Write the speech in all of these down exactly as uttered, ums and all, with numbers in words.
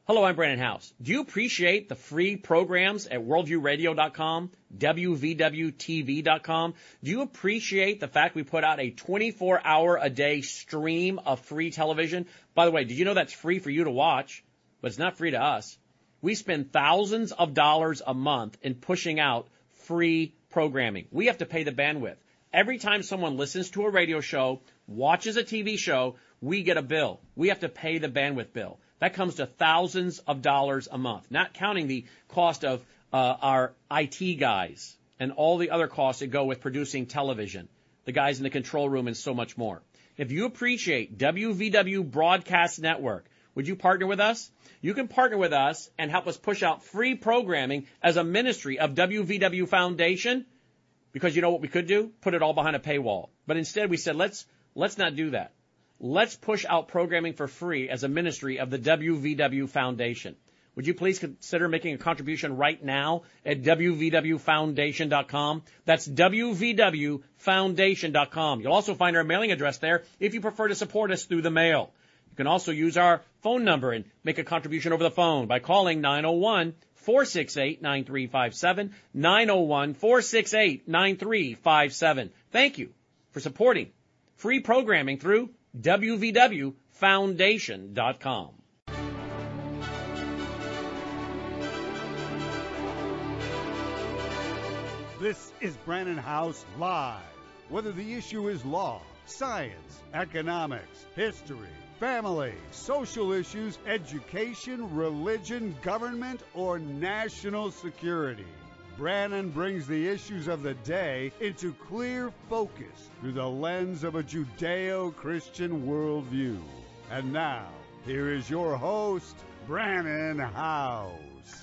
Hello, I'm Brandon House. Do you appreciate the free programs at worldview radio dot com, W V W T V dot com? Do you appreciate the fact we put out a twenty-four hour a day stream of free television? By the way, did you know that's free for you to watch, but it's not free to us? We spend thousands of dollars a month in pushing out free programming. We have to pay the bandwidth. Every time someone listens to a radio show, watches a T V show, we get a bill. We have to pay the bandwidth bill. That comes to thousands of dollars a month, not counting the cost of uh, our I T guys and all the other costs that go with producing television, the guys in the control room, and so much more. If you appreciate W V W Broadcast Network, would you partner with us? You can partner with us and help us push out free programming as a ministry of W V W Foundation, because you know what we could do? Put it all behind a paywall. But instead we said, let's let's not do that. Let's push out programming for free as a ministry of the W V W Foundation. Would you please consider making a contribution right now at W V W Foundation dot com? That's W V W Foundation dot com. You'll also find our mailing address there if you prefer to support us through the mail. You can also use our phone number and make a contribution over the phone by calling nine oh one, four six eight, nine three five seven, nine oh one, four six eight, nine three five seven. Thank you for supporting free programming through W V W Foundation dot com. This is Brandon House Live. Whether the issue is law, science, economics, history, family, social issues, education, religion, government, or national security, Brandon brings the issues of the day into clear focus through the lens of a Judeo-Christian worldview. And now, here is your host, Brandon House.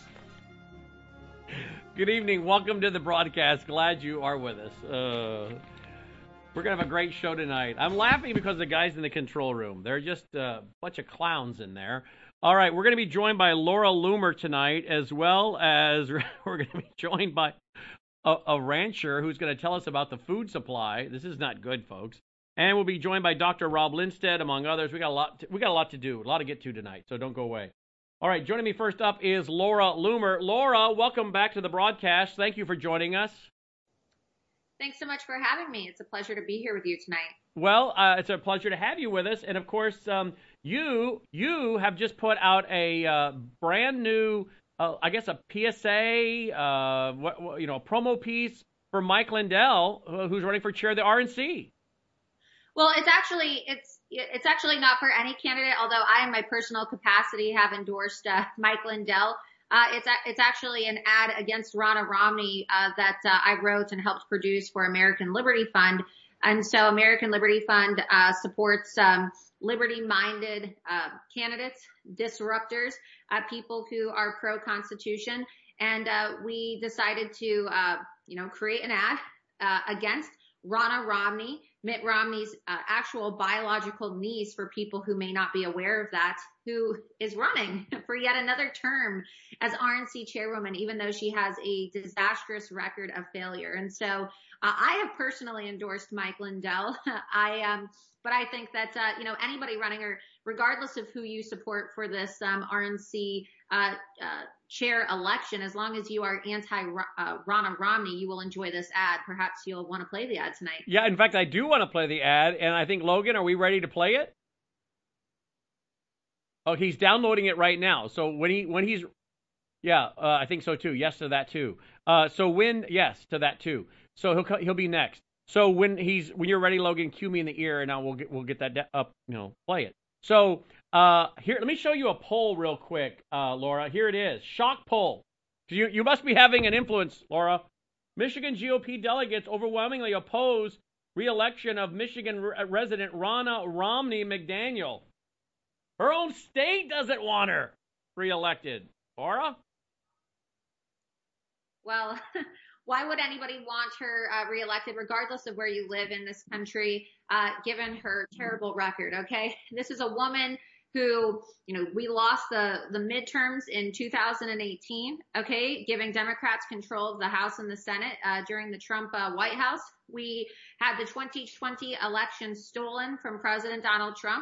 Good evening. Welcome to the broadcast. Glad you are with us. Uh, we're going to have a great show tonight. I'm laughing because the guys in the control room, they're just a bunch of clowns in there. All right, we're going to be joined by Laura Loomer tonight, as well as we're going to be joined by a, a rancher who's going to tell us about the food supply. This is not good, folks. And we'll be joined by Doctor Rob Lindstedt, among others. We got a lot. To, we got a lot to do, a lot to get to tonight. So don't go away. All right, joining me first up is Laura Loomer. Laura, welcome back to the broadcast. Thank you for joining us. Thanks so much for having me. It's a pleasure to be here with you tonight. Well, uh, it's a pleasure to have you with us. And, of course, um, you you have just put out a uh, brand new, uh, I guess, a P S A, uh, what, what, you know, a promo piece for Mike Lindell, who's running for chair of the R N C. Well, it's actually it's it's actually not for any candidate, although I, in my personal capacity, have endorsed uh, Mike Lindell. Uh, it's it's actually an ad against Ronna Romney uh, that uh, I wrote and helped produce for American Liberty Fund. And so American Liberty Fund uh, supports um, liberty-minded uh, candidates, disruptors, uh, people who are pro-Constitution. And uh, we decided to, uh, you know, create an ad uh, against Ronna Romney, Mitt Romney's uh, actual biological niece, for people who may not be aware of that, who is running for yet another term as R N C chairwoman, even though she has a disastrous record of failure. And so uh, I have personally endorsed Mike Lindell. I, um, but I think that, uh, you know, anybody running, or regardless of who you support for this um, R N C uh, uh, chair election, as long as you are anti-Ronna Romney, you will enjoy this ad. Perhaps you'll want to play the ad tonight. Yeah, in fact, I do want to play the ad, and I think, Logan, are we ready to play it? Oh, he's downloading it right now. So when he when he's, yeah, uh, I think so too. Yes to that too. Uh, so when yes to that too. So he'll he'll be next. So when he's when you're ready, Logan, cue me in the ear, and now we'll get we'll get that up. You know, play it. So uh, here, let me show you a poll real quick, uh, Laura. Here it is. Shock poll. You you must be having an influence, Laura. Michigan G O P delegates overwhelmingly oppose re-election of Michigan re- resident Ronna Romney McDaniel. Her own state doesn't want her re-elected. Laura? Well, why would anybody want her uh, reelected, regardless of where you live in this country, uh, given her terrible record, okay? This is a woman who, you know, we lost the, the midterms in two thousand eighteen, okay, giving Democrats control of the House and the Senate uh, during the Trump uh, White House. We had the twenty twenty election stolen from President Donald Trump.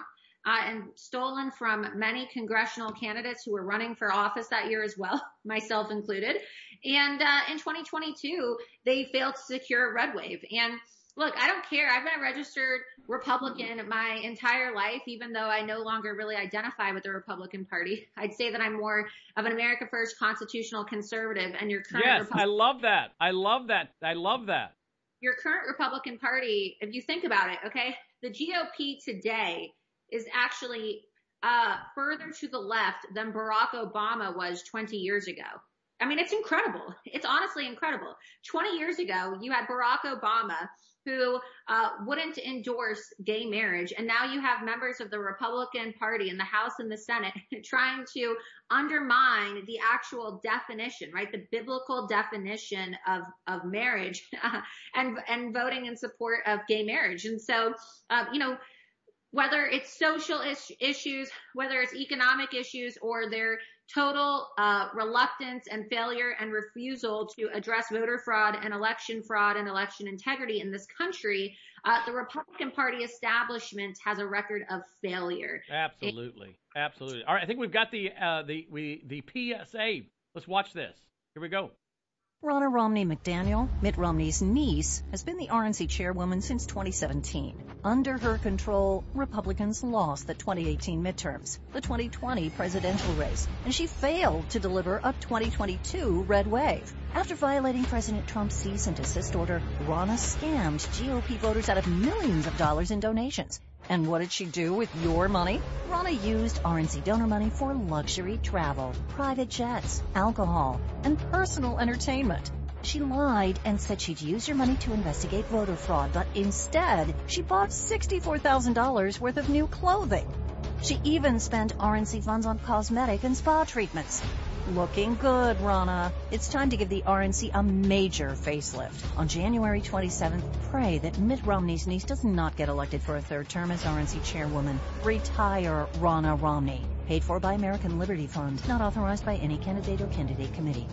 uh, and stolen from many congressional candidates who were running for office that year as well, myself included. And uh, in twenty twenty-two, they failed to secure a red wave. And look, I don't care. I've been a registered Republican my entire life, even though I no longer really identify with the Republican Party. I'd say that I'm more of an America First constitutional conservative, and your current Yes, Republican- I love that. I love that. I love that. Your current Republican Party, if you think about it, okay, the G O P today is actually uh, further to the left than Barack Obama was twenty years ago. I mean, it's incredible. It's honestly incredible. twenty years ago, you had Barack Obama who uh, wouldn't endorse gay marriage. And now you have members of the Republican Party in the House and the Senate trying to undermine the actual definition, right? The biblical definition of, of marriage and, and voting in support of gay marriage. And so, uh, you know, whether it's social is- issues, whether it's economic issues, or their total uh, reluctance and failure and refusal to address voter fraud and election fraud and election integrity in this country, uh, the Republican Party establishment has a record of failure. Absolutely, absolutely. All right, I think we've got the uh, the we the P S A. Let's watch this. Here we go. Ronna Romney McDaniel, Mitt Romney's niece, has been the R N C chairwoman since twenty seventeen. Under her control, Republicans lost the twenty eighteen midterms, the twenty twenty presidential race, and she failed to deliver a twenty twenty-two red wave. After violating President Trump's cease and desist order, Ronna scammed G O P voters out of millions of dollars in donations. And what did she do with your money? Ronna used R N C donor money for luxury travel, private jets, alcohol, and personal entertainment. She lied and said she'd use your money to investigate voter fraud, but instead, she bought sixty-four thousand dollars worth of new clothing. She even spent R N C funds on cosmetic and spa treatments. Looking good, Ronna. It's time to give the R N C a major facelift. On January twenty-seventh, pray that Mitt Romney's niece does not get elected for a third term as R N C chairwoman. Retire Ronna Romney. Paid for by American Liberty Fund. Not authorized by any candidate or candidate committee.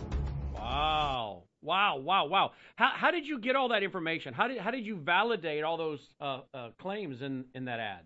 Wow. Wow, wow, wow. How how did you get all that information? How did how did you validate all those uh, uh, claims in, in that ad?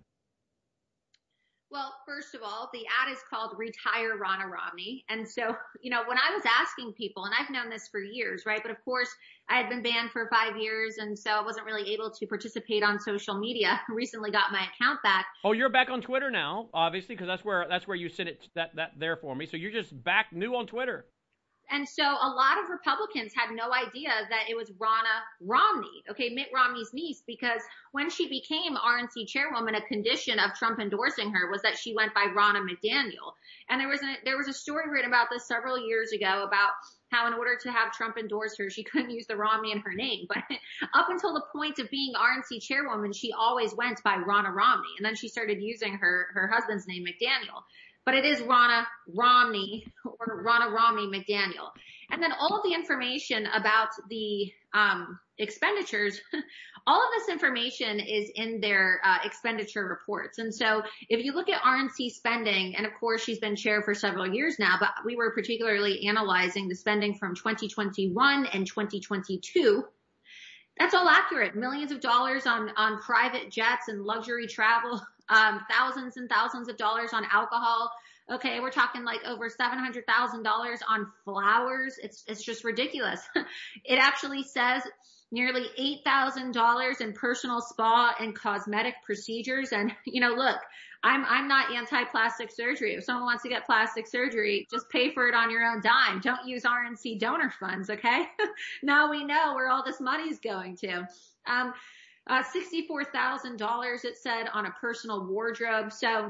Well, first of all, the ad is called Retire Ronna Romney. And so, you know, when I was asking people, and I've known this for years, right? But of course, I had been banned for five years, and so I wasn't really able to participate on social media. I recently got my account back. Oh, you're back on Twitter now, obviously, because that's where that's where you sent it that that there for me. So you're just back new on Twitter. And so a lot of Republicans had no idea that it was Ronna Romney, okay, Mitt Romney's niece, because when she became R N C chairwoman, a condition of Trump endorsing her was that she went by Ronna McDaniel. And there was a, there was a story written about this several years ago about how in order to have Trump endorse her, she couldn't use the Romney in her name. But up until the point of being R N C chairwoman, she always went by Ronna Romney. And then she started using her, her husband's name, McDaniel. But it is Ronna Romney or Ronna Romney McDaniel. And then all of the information about the um, expenditures, all of this information is in their uh, expenditure reports. And so if you look at R N C spending, and of course she's been chair for several years now, but we were particularly analyzing the spending from twenty twenty-one and twenty twenty-two. That's all accurate. Millions of dollars on, on private jets and luxury travel, um, thousands and thousands of dollars on alcohol. Okay, we're talking like over seven hundred thousand dollars on flowers. It's, it's just ridiculous. It actually says nearly eight thousand dollars in personal spa and cosmetic procedures. And, you know, look, I'm, I'm not anti-plastic surgery. If someone wants to get plastic surgery, just pay for it on your own dime. Don't use R N C donor funds, okay? Now we know where all this money's going to. Um, uh, sixty-four thousand dollars it said on a personal wardrobe. So,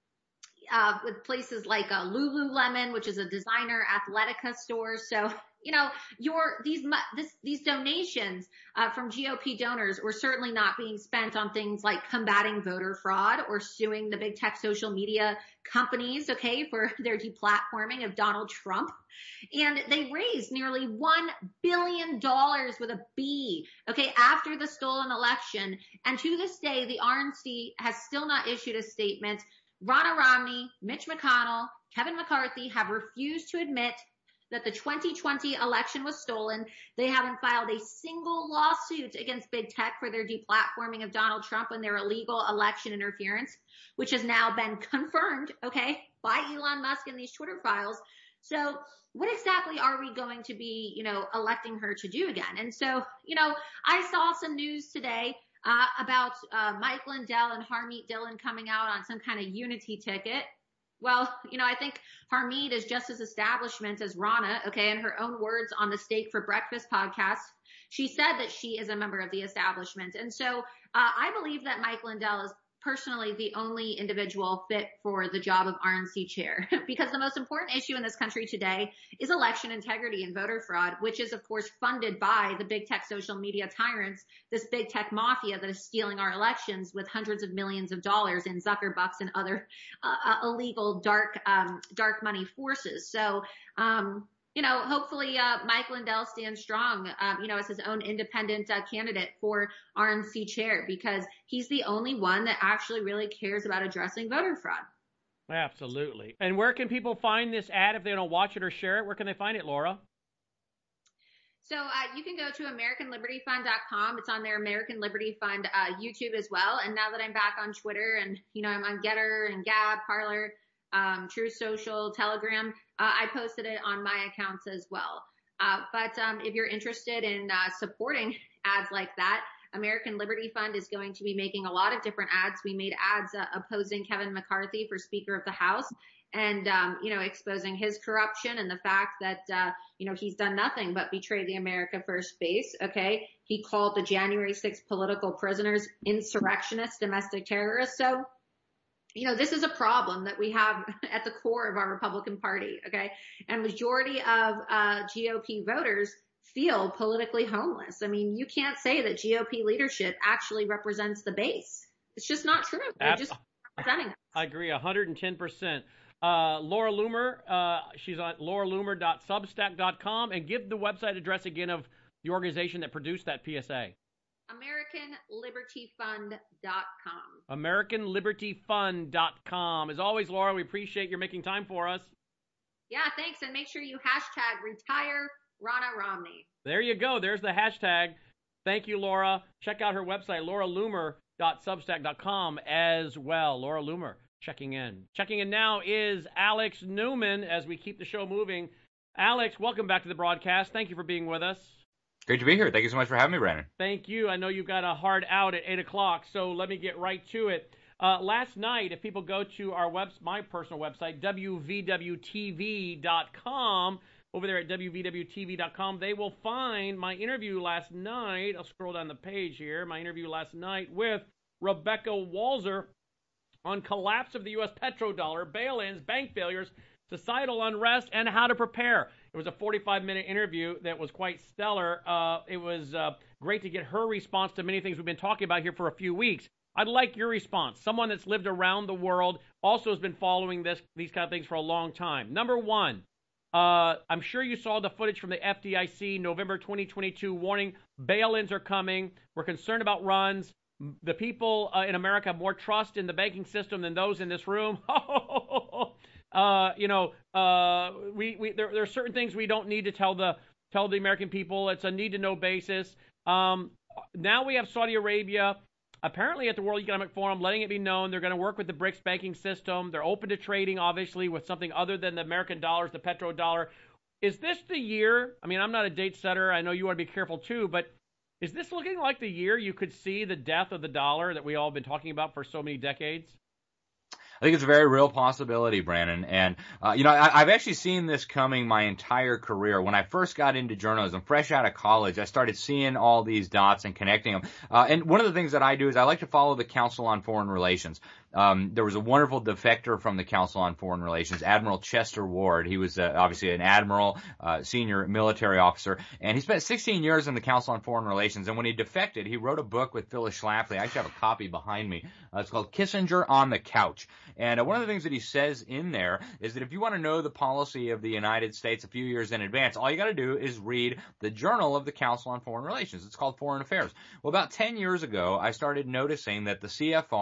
uh, with places like uh, Lululemon, which is a designer Athletica store. So, you know, your, these, this, these donations, uh, from G O P donors were certainly not being spent on things like combating voter fraud or suing the big tech social media companies, okay, for their deplatforming of Donald Trump. And they raised nearly one billion dollars with a B, okay, after the stolen election. And to this day, the R N C has still not issued a statement. Ronna Romney, Mitch McConnell, Kevin McCarthy have refused to admit that the twenty twenty election was stolen. They haven't filed a single lawsuit against big tech for their deplatforming of Donald Trump and their illegal election interference, which has now been confirmed, okay, by Elon Musk in these Twitter files. So what exactly are we going to be, you know, electing her to do again? And so, you know, I saw some news today uh, about uh, Mike Lindell and Harmeet Dillon coming out on some kind of unity ticket. Well, you know, I think Harmeet is just as establishment as Rana, okay, in her own words on the Steak for Breakfast podcast. She said that she is a member of the establishment. And so uh, I believe that Mike Lindell is personally the only individual fit for the job of R N C chair, because the most important issue in this country today is election integrity and voter fraud, which is, of course, funded by the big tech social media tyrants, this big tech mafia that is stealing our elections with hundreds of millions of dollars in Zuckerbucks and other uh, illegal dark um, dark money forces. So, um, you know, hopefully uh, Mike Lindell stands strong, um, you know, as his own independent uh, candidate for R N C chair, because he's the only one that actually really cares about addressing voter fraud. Absolutely. And where can people find this ad if they don't watch it or share it? Where can they find it, Laura? So uh, you can go to American Liberty Fund dot com. It's on their American Liberty Fund uh, YouTube as well. And now that I'm back on Twitter and, you know, I'm on Getter and Gab, Parler, um, True Social, Telegram, uh, I posted it on my accounts as well. Uh, but um, if you're interested in uh, supporting ads like that, American Liberty Fund is going to be making a lot of different ads. We made ads uh, opposing Kevin McCarthy for Speaker of the House and, um, you know, exposing his corruption and the fact that, uh, you know, he's done nothing but betray the America First base. Okay. He called the January sixth political prisoners insurrectionists, domestic terrorists. So, you know, this is a problem that we have at the core of our Republican Party. Okay. And majority of uh, G O P voters feel politically homeless. I mean, you can't say that G O P leadership actually represents the base. It's just not true. They're just representing us. I agree one hundred ten percent. Uh, Laura Loomer, uh, she's on laura loomer dot substack dot com, and give the website address again of the organization that produced that P S A. American Liberty Fund dot com. American Liberty Fund dot com. As always, Laura, we appreciate your making time for us. Yeah, thanks. And make sure you hashtag retire Rana Romney. There you go. There's the hashtag. Thank you, Laura. Check out her website, laura loomer dot substack dot com as well. Laura Loomer checking in. Checking in now is Alex Newman as we keep the show moving. Alex, welcome back to the broadcast. Thank you for being with us. Great to be here. Thank you so much for having me, Brandon. Thank you. I know you've got a hard out at eight o'clock, so let me get right to it. Uh, last night, if people go to our web, my personal website, W V W T V dot com, over there at W V W T V dot com, they will find my interview last night. I'll scroll down the page here. My interview last night with Rebecca Walzer on collapse of the U S petrodollar, bail-ins, bank failures, societal unrest, and how to prepare. It was a forty-five minute interview that was quite stellar. Uh, it was uh, great to get her response to many things we've been talking about here for a few weeks. I'd like your response. Someone that's lived around the world, also has been following this these kind of things for a long time. Number one, uh, I'm sure you saw the footage from the F D I C November twenty twenty-two warning bail-ins are coming. We're concerned about runs. The people uh, in America have more trust in the banking system than those in this room. Uh, you know, uh, we, we there, there are certain things we don't need to tell the tell the American people. It's a need-to-know basis. Um, now we have Saudi Arabia, apparently at the World Economic Forum, letting it be known they're going to work with the BRICS banking system. They're open to trading, obviously, with something other than the American dollars, the petrodollar. Is this the year? I mean, I'm not a date setter. I know you want to be careful, too, but is this looking like the year you could see the death of the dollar that we all have been talking about for so many decades? I think it's a very real possibility, Brandon. And, uh, you know, I, I've actually seen this coming my entire career. When I first got into journalism, fresh out of college, I started seeing all these dots and connecting them. Uh, and one of the things that I do is I like to follow the Council on Foreign Relations. Um, there was a wonderful defector from the Council on Foreign Relations, Admiral Chester Ward. He was uh, obviously an admiral, uh, senior military officer, and he spent sixteen years in the Council on Foreign Relations. And when he defected, he wrote a book with Phyllis Schlafly. I actually have a copy behind me. Uh, it's called Kissinger on the Couch. And uh, one of the things that he says in there is that if you want to know the policy of the United States a few years in advance, all you got to do is read the journal of the Council on Foreign Relations. It's called Foreign Affairs. Well, about ten years ago, I started noticing that the C F R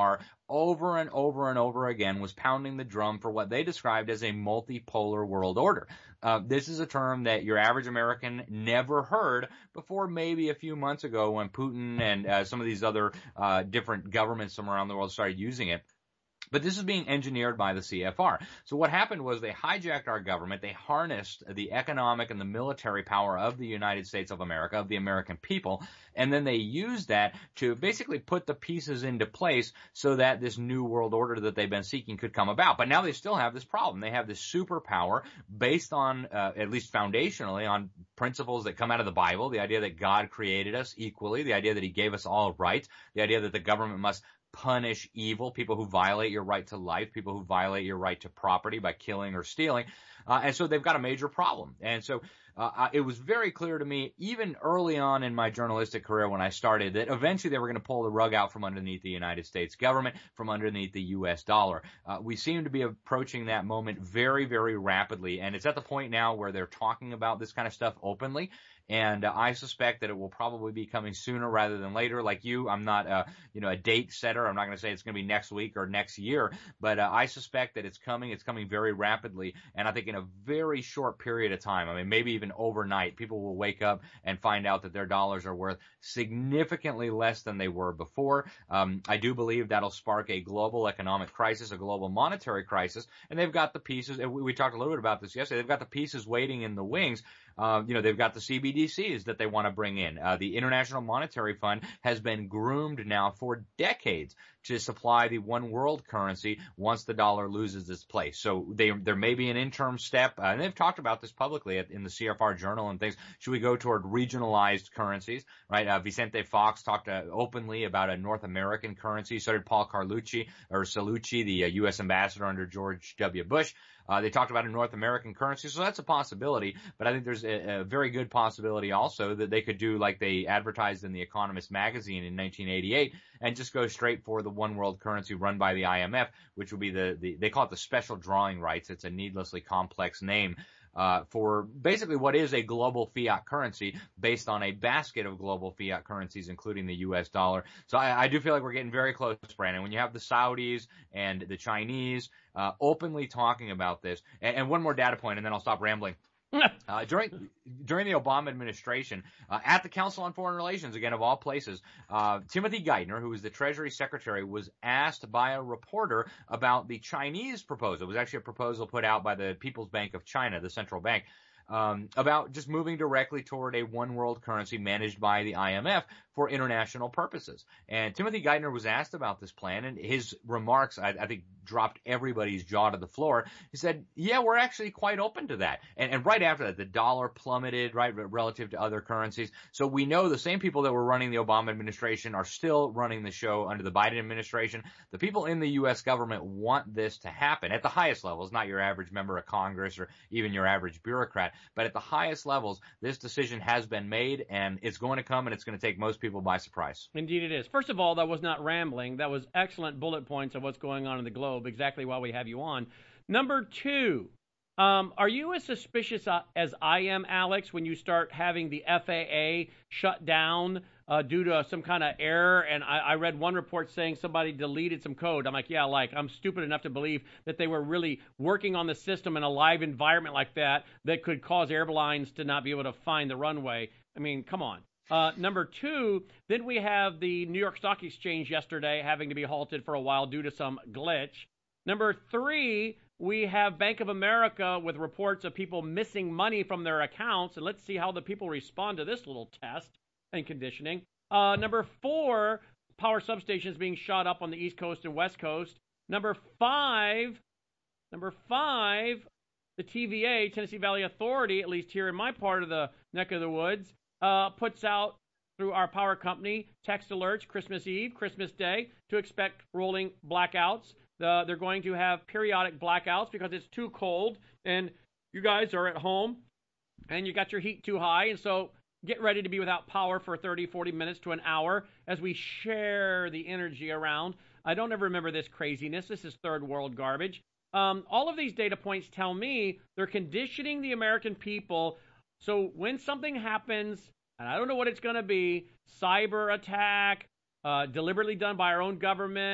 over and over and over again was pounding the drum for what they described as a multipolar world order. Uh, this is a term that your average American never heard before maybe a few months ago when Putin and uh, some of these other uh, different governments from around the world started using it. But this is being engineered by the C F R. So what happened was they hijacked our government. They harnessed the economic and the military power of the United States of America, of the American people, and then they used that to basically put the pieces into place so that this new world order that they've been seeking could come about. But now they still have this problem. They have this superpower based on, uh, at least foundationally, on principles that come out of the Bible, the idea that God created us equally, the idea that he gave us all rights, the idea that the government must punish evil, people who violate your right to life, people who violate your right to property by killing or stealing. Uh, and so they've got a major problem. And so uh, it was very clear to me, even early on in my journalistic career when I started, that eventually they were going to pull the rug out from underneath the United States government, from underneath the U S dollar. Uh, we seem to be approaching that moment very, very rapidly. And it's at the point now where they're talking about this kind of stuff openly. And uh, I suspect that it will probably be coming sooner rather than later. Like you, I'm not, uh, you know, a date setter. I'm not going to say it's going to be next week or next year, but uh, I suspect that it's coming. It's coming very rapidly, and I think in a very short period of time. I mean, maybe even overnight, people will wake up and find out that their dollars are worth significantly less than they were before. Um, I do believe that'll spark a global economic crisis, a global monetary crisis, and they've got the pieces. And we, we talked a little bit about this yesterday. They've got the pieces waiting in the wings. Uh, you know, they've got the C B D Cs that they want to bring in. Uh, the International Monetary Fund has been groomed now for decades to supply the one world currency once the dollar loses its place. So they, there may be an interim step, uh, and they've talked about this publicly at, in the C F R Journal and things. Should we go toward regionalized currencies, right? Uh, Vicente Fox talked uh, openly about a North American currency. So did Paul Carlucci, or Cellucci, the uh, U S ambassador under George W. Bush. Uh, they talked about a North American currency, so that's a possibility. But I think there's a, a very good possibility also that they could do like they advertised in The Economist magazine in nineteen eighty-eight and just go straight for the one world currency run by the I M F, which would be the, the they call it the special drawing rights. It's a needlessly complex name. Uh, for basically what is a global fiat currency based on a basket of global fiat currencies, including the U S dollar. So I, I do feel like we're getting very close, Brandon. When you have the Saudis and the Chinese uh, openly talking about this, and, and one more data point, and then I'll stop rambling. Uh, during during the Obama administration, uh, at the Council on Foreign Relations, again of all places, uh, Timothy Geithner, who was the Treasury Secretary, was asked by a reporter about the Chinese proposal. It was actually a proposal put out by the People's Bank of China, the central bank, um, about just moving directly toward a one world currency managed by the I M F for international purposes. And Timothy Geithner was asked about this plan, and his remarks, I, I think, dropped everybody's jaw to the floor. He said, yeah, we're actually quite open to that. And, and right after that, the dollar plummeted, right, relative to other currencies. So we know the same people that were running the Obama administration are still running the show under the Biden administration. The people in the U S government want this to happen at the highest levels, not your average member of Congress or even your average bureaucrat, but at the highest levels, this decision has been made, and it's going to come, and it's going to take most people by surprise. Indeed it is. First of all, that was not rambling. That was excellent bullet points of what's going on in the globe, exactly why we have you on. Number two, um, are you as suspicious uh, as I am, Alex, when you start having the F A A shut down uh, due to some kind of error? And I, I read one report saying somebody deleted some code. I'm like, yeah, like, I'm stupid enough to believe that they were really working on the system in a live environment like that that could cause airlines to not be able to find the runway. I mean, come on. Uh, number two, then we have the New York Stock Exchange yesterday having to be halted for a while due to some glitch. Number three, we have Bank of America with reports of people missing money from their accounts. And let's see how the people respond to this little test and conditioning. Uh, number four, power substations being shot up on the East Coast and West Coast. Number five, number five, the T V A, Tennessee Valley Authority, at least here in my part of the neck of the woods, Uh, puts out through our power company text alerts Christmas Eve, Christmas Day to expect rolling blackouts. The, they're going to have periodic blackouts because it's too cold and you guys are at home and you got your heat too high. And so get ready to be without power for thirty, forty minutes to an hour as we share the energy around. I don't ever remember this craziness. This is third world garbage. Um, all of these data points tell me they're conditioning the American people. So when something happens, and I don't know what it's going to be, cyber attack, uh, deliberately done by our own government,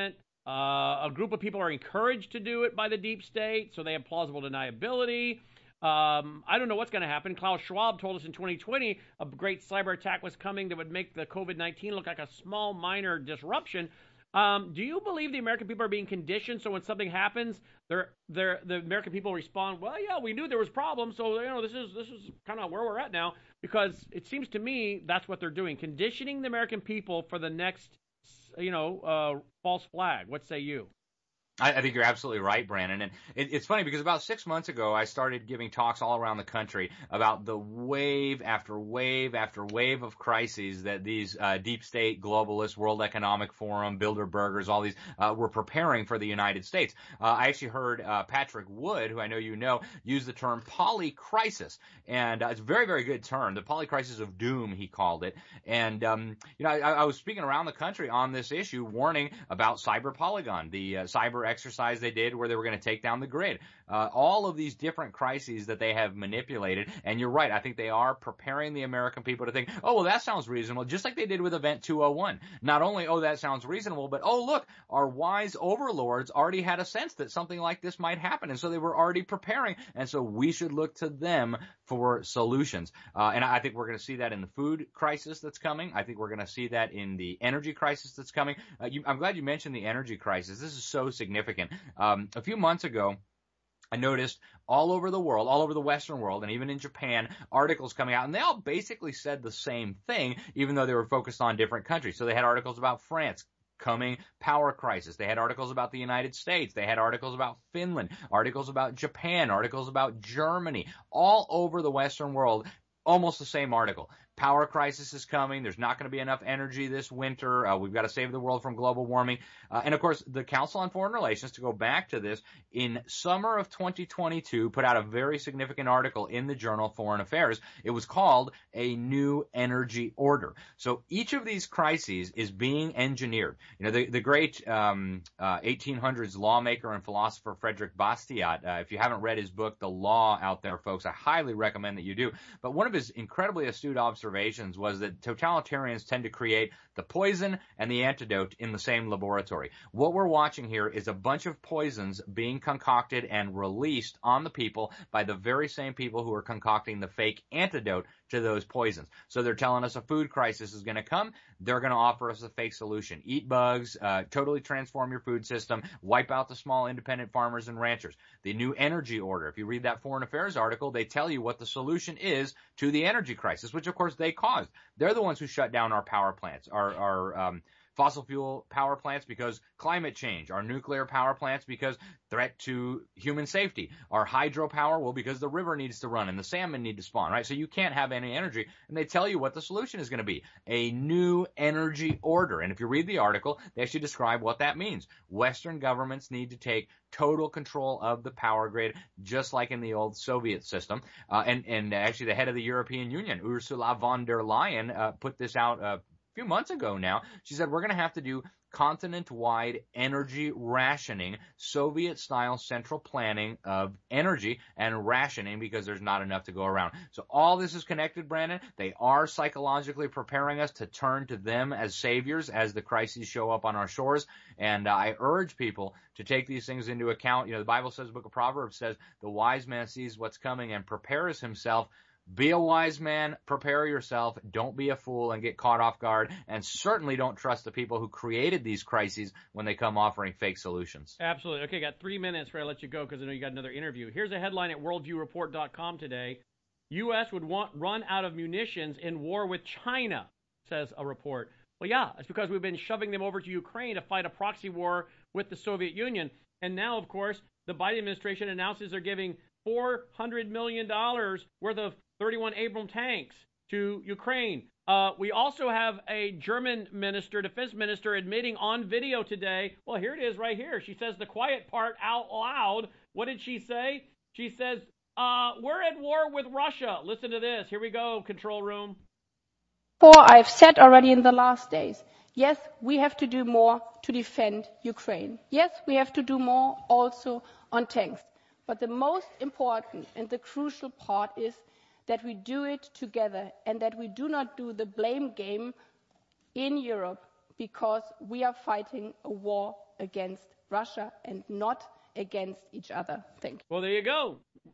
Uh, a group of people are encouraged to do it by the deep state, so they have plausible deniability. Um, I don't know what's going to happen. Klaus Schwab told us in twenty twenty a great cyber attack was coming that would make the COVID nineteen look like a small, minor disruption. Um, do you believe the American people are being conditioned so when something happens, they're, they're, the American people respond, well, yeah, we knew there was problems, so you know this is this is kind of where we're at now? Because it seems to me that's what they're doing, conditioning the American people for the next, you know, uh, false flag. What say you? I, I think you're absolutely right, Brandon. And it, it's funny because about six months ago, I started giving talks all around the country about the wave after wave after wave of crises that these uh, deep state globalists, World Economic Forum, Bilderbergers, all these uh, were preparing for the United States. Uh, I actually heard uh, Patrick Wood, who I know you know, use the term polycrisis. And uh, it's a very, very good term. The polycrisis of doom, he called it. And, um, you know, I, I was speaking around the country on this issue, warning about Cyber Polygon, the uh, cyber exercise they did where they were going to take down the grid. Uh, all of these different crises that they have manipulated. And you're right. I think they are preparing the American people to think, oh, well, that sounds reasonable, just like they did with Event two oh one. Not only, oh, that sounds reasonable, but, oh, look, our wise overlords already had a sense that something like this might happen. And so they were already preparing. And so we should look to them for solutions. Uh, and I think we're going to see that in the food crisis that's coming. I think we're going to see that in the energy crisis that's coming. Uh, you, I'm glad you mentioned the energy crisis. This is so significant. Um, a few months ago, I noticed all over the world, all over the Western world, and even in Japan, articles coming out, and they all basically said the same thing, even though they were focused on different countries. So they had articles about France, coming power crisis. They had articles about the United States. They had articles about Finland, articles about Japan, articles about Germany, all over the Western world. Almost the same article. Power crisis is coming. There's not going to be enough energy this winter. Uh, we've got to save the world from global warming. Uh, and, of course, the Council on Foreign Relations, to go back to this, in summer of twenty twenty-two, put out a very significant article in the journal Foreign Affairs. It was called A New Energy Order. So each of these crises is being engineered. You know, the, the great um, uh, eighteen hundreds lawmaker and philosopher Frederick Bastiat, uh, if you haven't read his book, The Law, out there, folks, I highly recommend that you do. But one of his incredibly astute observations was that totalitarians tend to create the poison and the antidote in the same laboratory. What we're watching here is a bunch of poisons being concocted and released on the people by the very same people who are concocting the fake antidote to those poisons. So they're telling us a food crisis is going to come. They're going to offer us a fake solution. Eat bugs, uh, totally transform your food system, wipe out the small independent farmers and ranchers. The new energy order. If you read that Foreign Affairs article, they tell you what the solution is to the energy crisis, which of course they caused. They're the ones who shut down our power plants, our, our um, fossil fuel power plants because climate change, our nuclear power plants because threat to human safety, our hydropower, well, because the river needs to run and the salmon need to spawn, right? So you can't have any energy. And they tell you what the solution is going to be, a new energy order. And if you read the article, they actually describe what that means. Western governments need to take total control of the power grid, just like in the old Soviet system. Uh, and, and actually the head of the European Union, Ursula von der Leyen, uh, put this out uh, few months ago now. She said we're going to have to do continent-wide energy rationing, Soviet-style central planning of energy and rationing because there's not enough to go around. So all this is connected, Brandon. They are psychologically preparing us to turn to them as saviors as the crises show up on our shores. And uh, I urge people to take these things into account. You know, the Bible says, the book of Proverbs says, the wise man sees what's coming and prepares himself. Be a wise man, prepare yourself, don't be a fool and get caught off guard, and certainly don't trust the people who created these crises when they come offering fake solutions. Absolutely. Okay, got three minutes before I let you go because I know you got another interview. Here's a headline at worldview report dot com today. U S would want run out of munitions in war with China, says a report. Well, yeah, it's because we've been shoving them over to Ukraine to fight a proxy war with the Soviet Union. And now, of course, the Biden administration announces they're giving four hundred million dollars worth of thirty-one Abrams tanks to Ukraine. Uh, we also have a German minister, defense minister, admitting on video today, well, here it is right here. She says the quiet part out loud. What did she say? She says, uh, we're at war with Russia. Listen to this. Here we go, control room. For I've said already in the last days, yes, we have to do more to defend Ukraine. Yes, we have to do more also on tanks. But the most important and the crucial part is that we do it together and that we do not do the blame game in Europe because we are fighting a war against Russia and not against each other. Thank you. Well, there you go.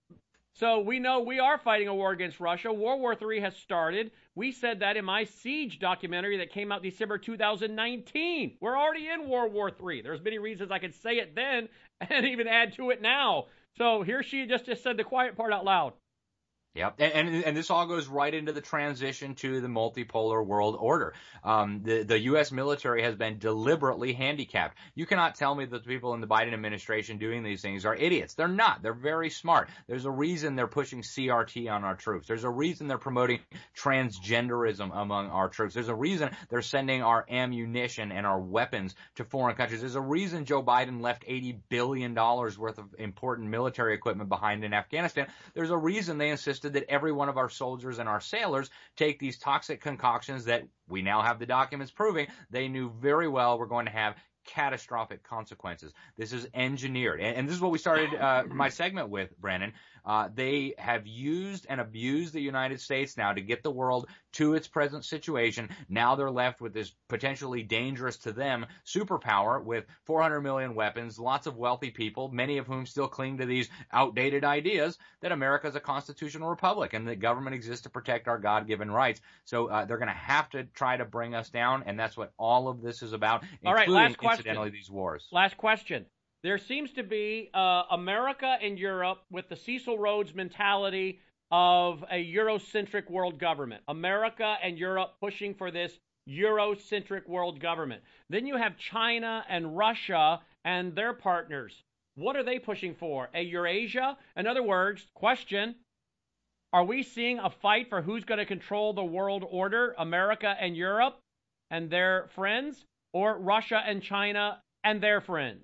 So we know we are fighting a war against Russia. World War Three has started. We said that in my Siege documentary that came out December two thousand nineteen. We're already in World War Three. There's many reasons I could say it then and even add to it now. So here she just, just said the quiet part out loud. Yep, and, and and this all goes right into the transition to the multipolar world order. Um, the the U S military has been deliberately handicapped. You cannot tell me that the people in the Biden administration doing these things are idiots. They're not. They're very smart. There's a reason they're pushing C R T on our troops. There's a reason they're promoting transgenderism among our troops. There's a reason they're sending our ammunition and our weapons to foreign countries. There's a reason Joe Biden left eighty billion dollars worth of important military equipment behind in Afghanistan. There's a reason they insisted that every one of our soldiers and our sailors take these toxic concoctions that we now have the documents proving they knew very well were going to have catastrophic consequences. This is engineered. And, and this is what we started uh, my segment with, Brandon. Uh, they have used and abused the United States now to get the world to its present situation. Now they're left with this potentially dangerous to them superpower with four hundred million weapons, lots of wealthy people, many of whom still cling to these outdated ideas that America is a constitutional republic and that government exists to protect our God-given rights. So uh, they're going to have to try to bring us down, and that's what all of this is about, all right, including, last question. incidentally, these wars. Last question. There seems to be uh, America and Europe with the Cecil Rhodes mentality of a Eurocentric world government. America and Europe pushing for this Eurocentric world government. Then you have China and Russia and their partners. What are they pushing for? A Eurasia? In other words, question, are we seeing a fight for who's going to control the world order, America and Europe and their friends, or Russia and China and their friends?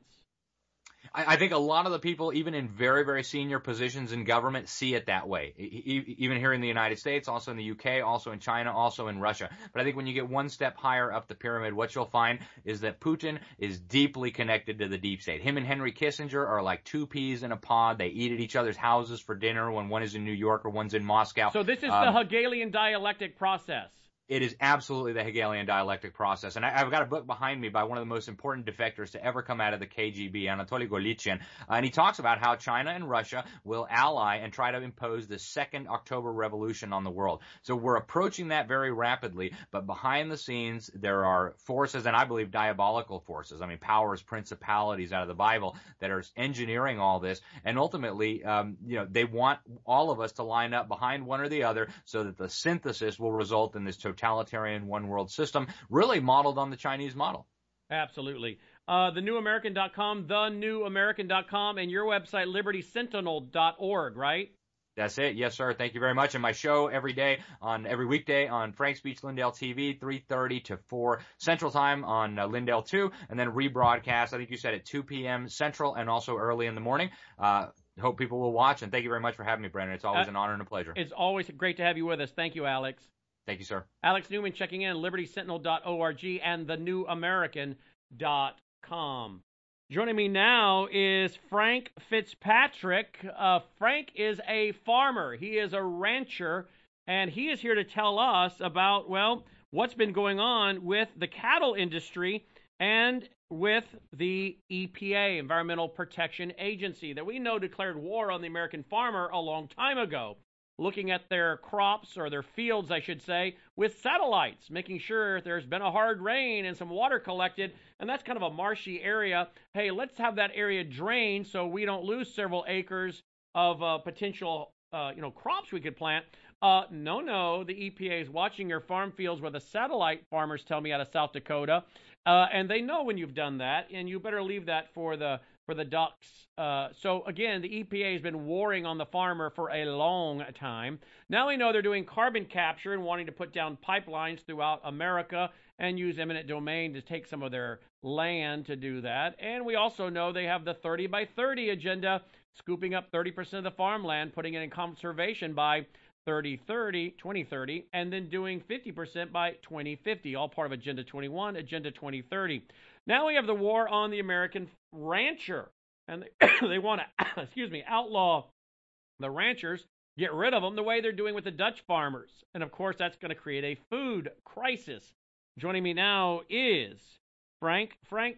I think a lot of the people, even in very, very senior positions in government, see it that way. Even here in the United States, also in the U K, also in China, also in Russia. But I think when you get one step higher up the pyramid, what you'll find is that Putin is deeply connected to the deep state. Him and Henry Kissinger are like two peas in a pod. They eat at each other's houses for dinner when one is in New York or one's in Moscow. So this is um, the Hegelian dialectic process. It is absolutely the Hegelian dialectic process. And I, I've got a book behind me by one of the most important defectors to ever come out of the K G B, Anatoly Golitsyn. Uh, and he talks about how China and Russia will ally and try to impose the second October revolution on the world. So we're approaching that very rapidly. But behind the scenes, there are forces, and I believe diabolical forces. I mean, powers, principalities out of the Bible that are engineering all this. And ultimately, um, you know, they want all of us to line up behind one or the other so that the synthesis will result in this total totalitarian one-world system, really modeled on the Chinese model. Absolutely. Uh, the new american dot com, the new american dot com, and your website, liberty sentinel dot org, right? That's it. Yes, sir. Thank you very much. And my show every day on every weekday on Frank Speech Lindell T V, three thirty to four Central Time on uh, Lindell two, and then rebroadcast, I think you said at two p.m. Central and also early in the morning. Uh, hope people will watch, and thank you very much for having me, Brandon. It's always uh, an honor and a pleasure. It's always great to have you with us. Thank you, Alex. Thank you, sir. Alex Newman checking in, liberty sentinel dot org and the new american dot com. Joining me now is Frank Fitzpatrick. Uh, Frank is a farmer. He is a rancher, and he is here to tell us about, well, what's been going on with the cattle industry and with the E P A, Environmental Protection Agency, that we know declared war on the American farmer a long time ago, looking at their crops, or their fields, I should say, with satellites, making sure if there's been a hard rain and some water collected, and that's kind of a marshy area, hey, let's have that area drained so we don't lose several acres of uh, potential uh, you know, crops we could plant. Uh, no, no, the E P A is watching your farm fields with a satellite, farmers tell me, out of South Dakota, uh, and they know when you've done that, and you better leave that for the for the ducks. Uh, so again, the E P A has been warring on the farmer for a long time. Now we know they're doing carbon capture and wanting to put down pipelines throughout America and use eminent domain to take some of their land to do that. And we also know they have the thirty by thirty agenda, scooping up thirty percent of the farmland, putting it in conservation by thirty thirty, twenty thirty, and then doing fifty percent by twenty fifty, all part of Agenda twenty-one, Agenda twenty thirty. Now we have the war on the American rancher, and they, they want to, excuse me, outlaw the ranchers, get rid of them the way they're doing with the Dutch farmers. And of course, that's going to create a food crisis. Joining me now is Frank. Frank,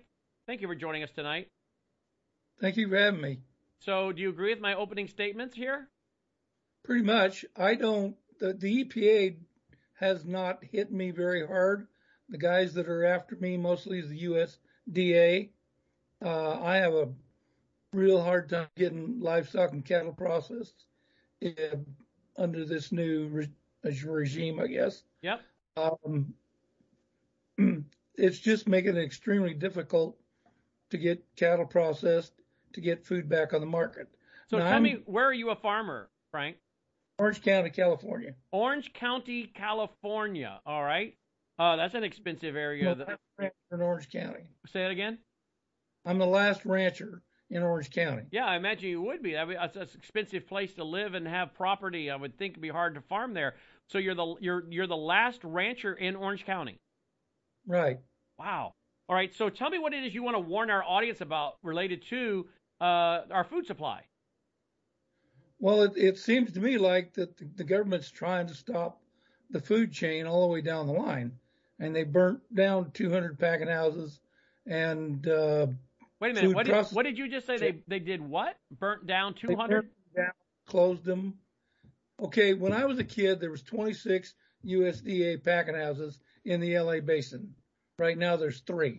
Thank you for joining us tonight. Thank you for having me. So do you agree with my opening statements here? Pretty much. I don't, the, the E P A has not hit me very hard. The guys that are after me mostly is the U S D A. Uh, I have a real hard time getting livestock and cattle processed uh, under this new re- regime, I guess. Yep. Um, it's just making it extremely difficult to get cattle processed, to get food back on the market. So now, tell I'm me, where are you a farmer, Frank? Orange County, California. Orange County, California. All right. Uh, that's an expensive area. I'm the last rancher in Orange County. Say it again? I'm the last rancher in Orange County. Yeah, I imagine you would be. I mean, it's an expensive place to live and have property. I would think it'd be hard to farm there. So you're the you're you're the last rancher in Orange County. Right. Wow. All right. So tell me what it is you want to warn our audience about related to uh, our food supply. Well, it, it seems to me like that the, the government's trying to stop the food chain all the way down the line, and they burnt down two hundred packing houses and. Uh, Wait a minute. What did, what did you just say? They they did what? Burnt down two hundred? Down, closed them. Okay, when I was a kid, there was twenty-six U S D A packing houses in the L A basin. Right now, there's three.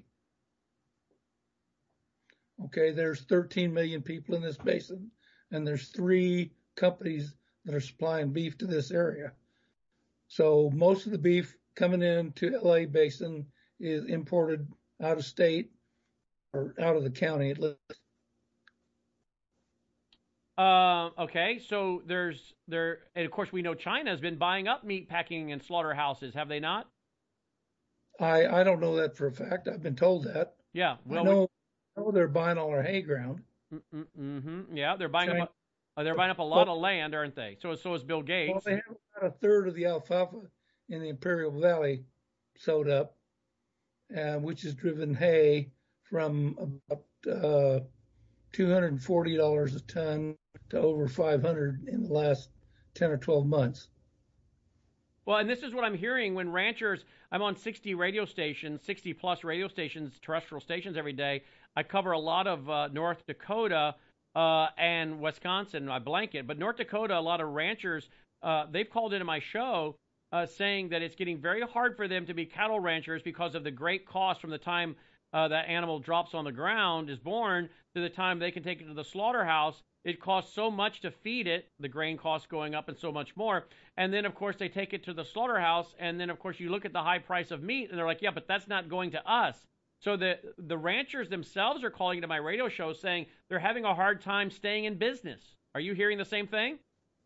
Okay, there's thirteen million people in this basin, and there's three companies that are supplying beef to this area. So most of the beef coming into L A basin is imported out of state or out of the county at least. Uh, okay, so there's there, and of course we know China has been buying up meat packing and slaughterhouses, have they not? I I don't know that for a fact. I've been told that. Yeah, well, I know, I know they're buying all our hay ground. Mm-hmm. Yeah, they're buying China, up. A, uh, they're buying up a lot well, of land, aren't they? So so is Bill Gates. Well, they have about a third of the alfalfa in the Imperial Valley sewed up, uh, which has driven hay from about uh, two hundred forty dollars a ton to over five hundred dollars in the last ten or twelve months. Well, and this is what I'm hearing when ranchers, I'm on sixty radio stations, sixty plus radio stations, terrestrial stations every day. I cover a lot of uh, North Dakota uh, and Wisconsin, I blanket, but North Dakota, a lot of ranchers, uh, they've called into my show uh, saying that it's getting very hard for them to be cattle ranchers because of the great cost from the time uh, that animal drops on the ground, is born, to the time they can take it to the slaughterhouse. It costs so much to feed it, the grain costs going up and so much more. And then, of course, they take it to the slaughterhouse. And then, of course, you look at the high price of meat and they're like, yeah, but that's not going to us. So the the ranchers themselves are calling into my radio show saying they're having a hard time staying in business. Are you hearing the same thing?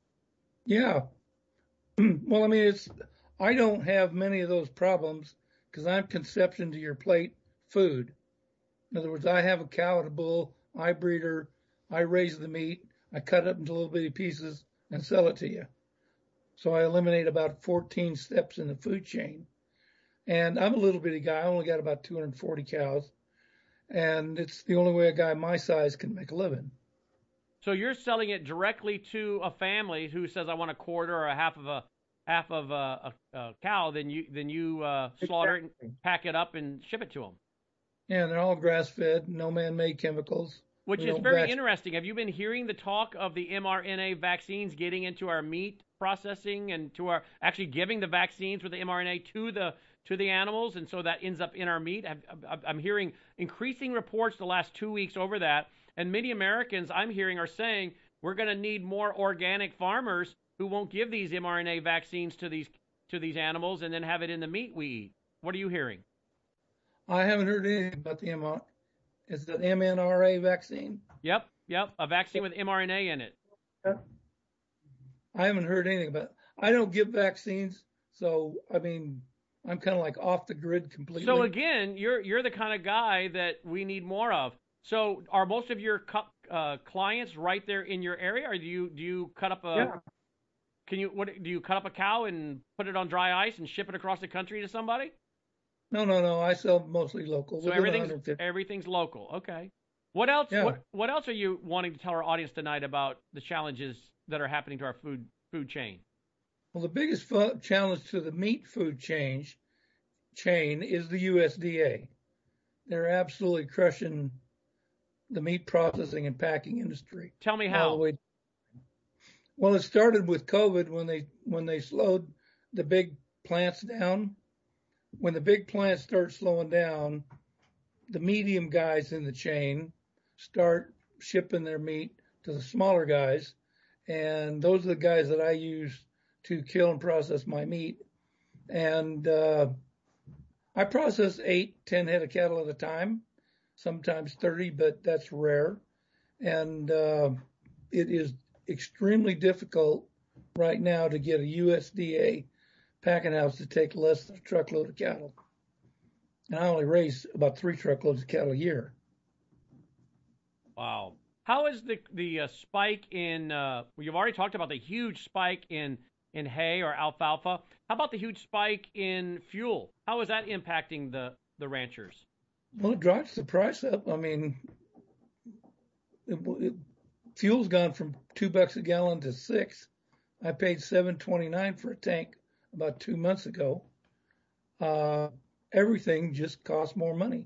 Yeah. Well, I mean, it's I don't have many of those problems because I'm conception to your plate food. In other words, I have a cow and a bull, I breed her, I raise the meat, I cut it up into little bitty pieces and sell it to you. So I eliminate about fourteen steps in the food chain. And I'm a little bitty guy. I only got about two hundred forty cows. And it's the only way a guy my size can make a living. So you're selling it directly to a family who says, I want a quarter or a half of a half of a, a, a cow, then you then you uh, slaughter exactly. it and pack it up and ship it to them. Yeah, and they're all grass-fed, no man-made chemicals. Which is very vac- interesting. Have you been hearing the talk of the mRNA vaccines getting into our meat processing and to our actually giving the vaccines with the mRNA to the to the animals, and so that ends up in our meat? I'm hearing increasing reports the last two weeks over that, and many Americans I'm hearing are saying we're going to need more organic farmers who won't give these mRNA vaccines to these to these animals and then have it in the meat we eat. What are you hearing? I haven't heard anything about the M R. Is it M N R A vaccine? Yep, yep, a vaccine with mRNA in it. I haven't heard anything about it. I don't give vaccines, so, I mean, I'm kind of like off the grid completely. So, again, you're you're the kind of guy that we need more of. So are most of your uh, clients right there in your area, or do you do you cut up a yeah. Can you what do you cut up a cow and put it on dry ice and ship it across the country to somebody? No, no, no. I sell mostly local. So everything's everything's local. Okay. What else? Yeah. What What else are you wanting to tell our audience tonight about the challenges that are happening to our food food chain? Well, the biggest fu- challenge to the meat food change chain is the U S D A. they're absolutely crushing the meat processing and packing industry. Tell me all how. the way. Well, it started with COVID when they when they slowed the big plants down. When the big plants start slowing down, the medium guys in the chain start shipping their meat to the smaller guys, and those are the guys that I use to kill and process my meat. And uh, I process eight, ten head of cattle at a time, sometimes thirty, but that's rare. And uh, it is extremely difficult right now to get a U S D A packing house to take less than a truckload of cattle. And I only raise about three truckloads of cattle a year. Wow. How is the the uh, spike in, uh, well, you've already talked about the huge spike in, in hay or alfalfa. How about the huge spike in fuel? How is that impacting the, the ranchers? Well, it drives the price up. I mean, it, it, fuel's gone from two bucks a gallon to six. I paid seven twenty-nine for a tank about two months ago. Uh, everything just costs more money.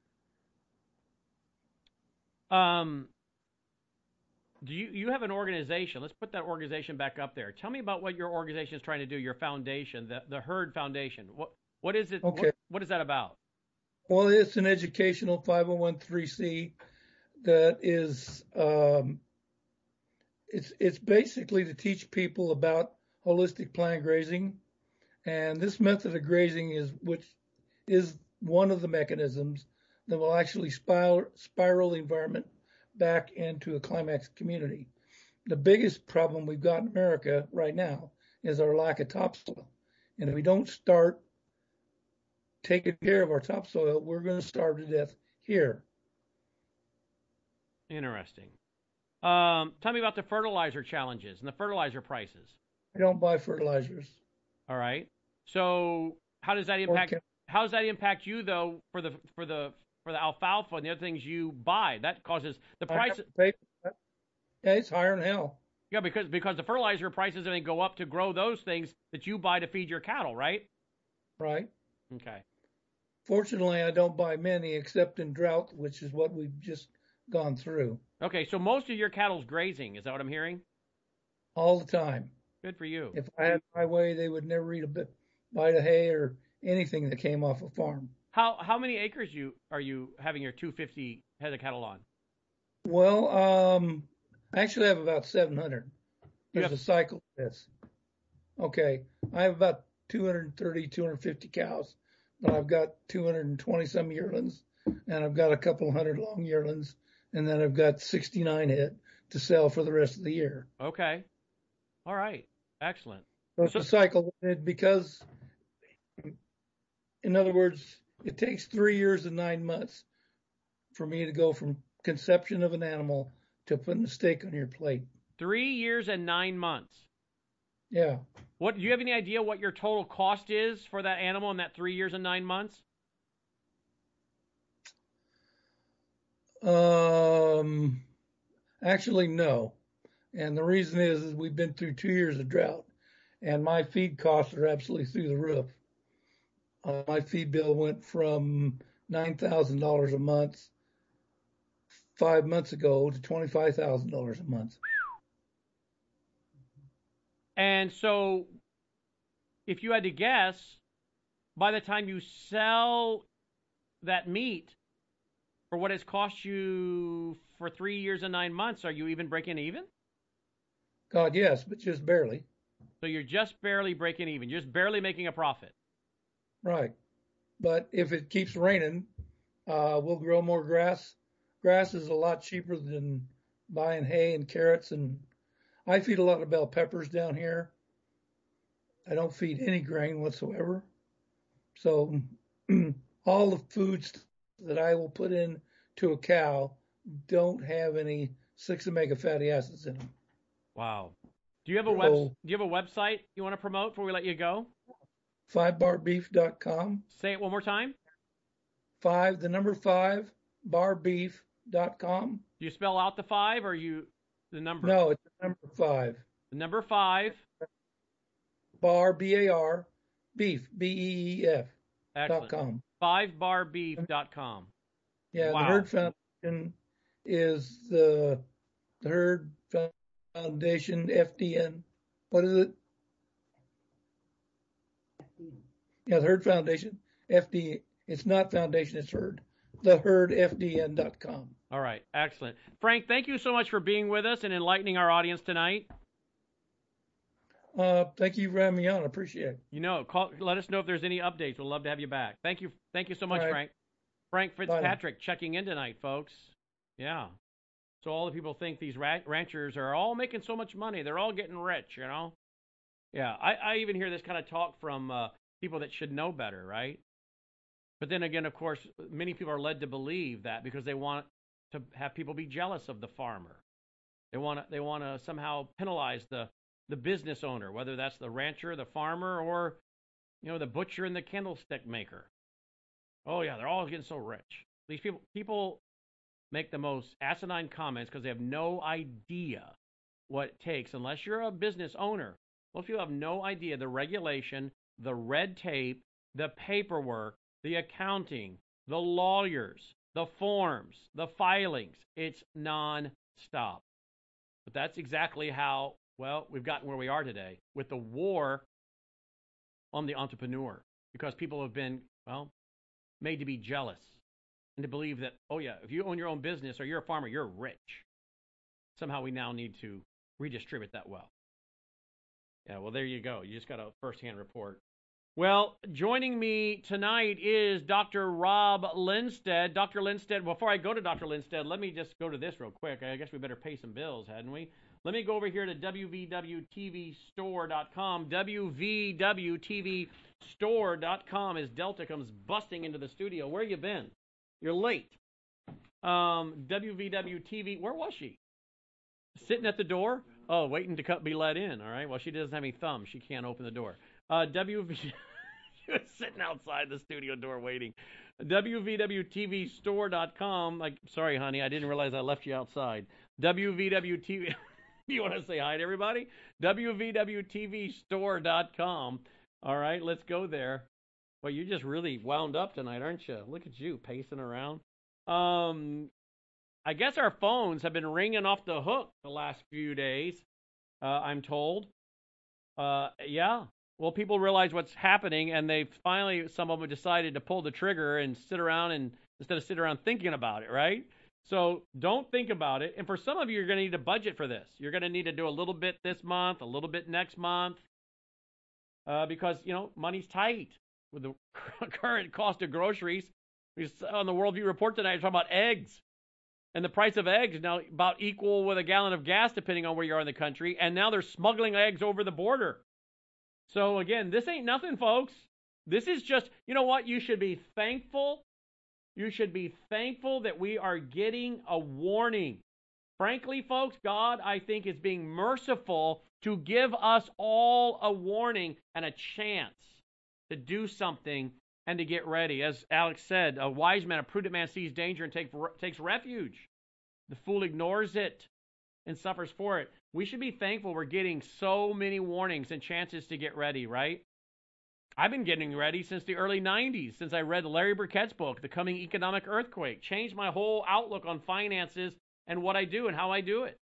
Um, do you you have an organization? Let's put that organization back up there. Tell me about what your organization is trying to do. Your foundation, the the Herd Foundation. What what is it? Okay. What, what is that about? Well, it's an educational five oh one c that is um, it's it's basically to teach people about holistic plant grazing, and this method of grazing is which is one of the mechanisms that will actually spiral, spiral the environment back into a climax community. The biggest problem we've got in America right now is our lack of topsoil, and if we don't start taking care of our topsoil, we're going to starve to death here. Interesting. Um, tell me about the fertilizer challenges and the fertilizer prices. I don't buy fertilizers. All right. So how does that impact? How does that impact you though for the for the for the alfalfa and the other things you buy? That causes the price. Yeah, it's higher than hell. Yeah, because because the fertilizer prices then go up to grow those things that you buy to feed your cattle, right? Right. Okay. Fortunately, I don't buy many except in drought, which is what we've just gone through. Okay, so most of your cattle's grazing. Is that what I'm hearing? All the time. Good for you. If I had my way, they would never eat a bit, bite of hay or anything that came off a farm. How how many acres you are you having your two hundred fifty head of cattle on? Well, um, I actually have about seven hundred. There's have... a cycle to this. Okay, I have about two hundred thirty, two hundred fifty cows, but I've got two hundred twenty some yearlings, and I've got a couple hundred long yearlings, and then I've got sixty-nine head to sell for the rest of the year. Okay. All right. Excellent. So it's so, a cycle because, in other words, it takes three years and nine months for me to go from conception of an animal to putting a steak on your plate. Three years and nine months. Yeah. What do you have any idea what your total cost is for that animal in that three years and nine months? Um, actually, no. And the reason is, is we've been through two years of drought, and my feed costs are absolutely through the roof. Uh, my feed bill went from nine thousand dollars a month five months ago to twenty-five thousand dollars a month. And so if you had to guess, by the time you sell that meat for what it's cost you for three years and nine months, are you even breaking even? God, yes, but just barely. So you're just barely breaking even, just barely making a profit. Right. But if it keeps raining, uh, we'll grow more grass. Grass is a lot cheaper than buying hay and carrots. And I feed a lot of bell peppers down here. I don't feed any grain whatsoever. So all the foods that I will put in to a cow don't have any six omega fatty acids in them. Wow. Do you have a web? Do you have a website you want to promote before we let you go? five bar beef dot com. Say it one more time. Five, the number five, bar beef dot com. Do you spell out the five or you the number? No, it's the number five. The number five. Bar, B A R, beef, B E E F. Excellent. Dot com. five bar beef dot com. Yeah, Wow. the Herd Foundation is the, the Herd Foundation, F D N. What is it? Yeah, the Herd Foundation, F D N. It's not Foundation, it's Herd. The Herd F D N dot com. All right, excellent. Frank, thank you so much for being with us and enlightening our audience tonight. Uh, thank you for having me on. I appreciate it. You know, call, let us know if there's any updates. We'll love to have you back. Thank you. Thank you so much, All right. Frank. Frank Fitzpatrick checking in tonight, folks. Yeah. So all the people think these ra- ranchers are all making so much money. They're all getting rich, you know? Yeah. I, I even hear this kind of talk from uh, people that should know better, right? But then again, of course, many people are led to believe that because they want to have people be jealous of the farmer. They want to they want to somehow penalize the the business owner, whether that's the rancher, the farmer, or you know the butcher and the candlestick maker. Oh yeah, they're all getting so rich. These people people make the most asinine comments because they have no idea what it takes. Unless you're a business owner, most people have no idea the regulation, the red tape, the paperwork, the accounting, the lawyers, the forms, the filings. It's non-stop. But that's exactly how, well, we've gotten where we are today with the war on the entrepreneur because people have been, well, made to be jealous and to believe that, oh, yeah, if you own your own business or you're a farmer, you're rich. Somehow we now need to redistribute that wealth. Yeah, well, there you go. You just got a firsthand report. Well, joining me tonight is Doctor Rob Lindsted. Doctor Lindsted, before I go to Doctor Lindsted, let me just go to this real quick. I guess we better pay some bills, hadn't we? Let me go over here to W V W T V store dot com. W V W T V store dot com as Delta comes busting into the studio. Where you been? You're late. Um, W V W T V, where was she? Sitting at the door? Oh, waiting to be let in, all right? Well, she doesn't have any thumbs. She can't open the door. Uh, W V, she was sitting outside the studio door waiting. W V W T V store dot com. Like, sorry, honey, I didn't realize I left you outside. W V W T V. You want to say hi to everybody? W V W T V store dot com. All right, let's go there. Well, you just really wound up tonight, aren't you? Look at you pacing around. Um, I guess our phones have been ringing off the hook the last few days. Uh, I'm told. Uh, yeah. Well, people realize what's happening, and they finally, some of them decided to pull the trigger and sit around and instead of sit around thinking about it, right? So don't think about it. And for some of you, you're going to need a budget for this. You're going to need to do a little bit this month, a little bit next month, uh, because, you know, money's tight with the current cost of groceries. We saw on the Worldview Report tonight, talking about eggs. And the price of eggs is now about equal with a gallon of gas, depending on where you are in the country. And now they're smuggling eggs over the border. So, again, this ain't nothing, folks. This is just, you know what? You should be thankful. You should be thankful that we are getting a warning. Frankly, folks, God, I think, is being merciful to give us all a warning and a chance to do something and to get ready. As Alex said, a wise man, a prudent man sees danger and take, takes refuge. The fool ignores it and suffers for it. We should be thankful we're getting so many warnings and chances to get ready, right? I've been getting ready since the early nineties, since I read Larry Burkett's book, The Coming Economic Earthquake. Changed my whole outlook on finances and what I do and how I do it.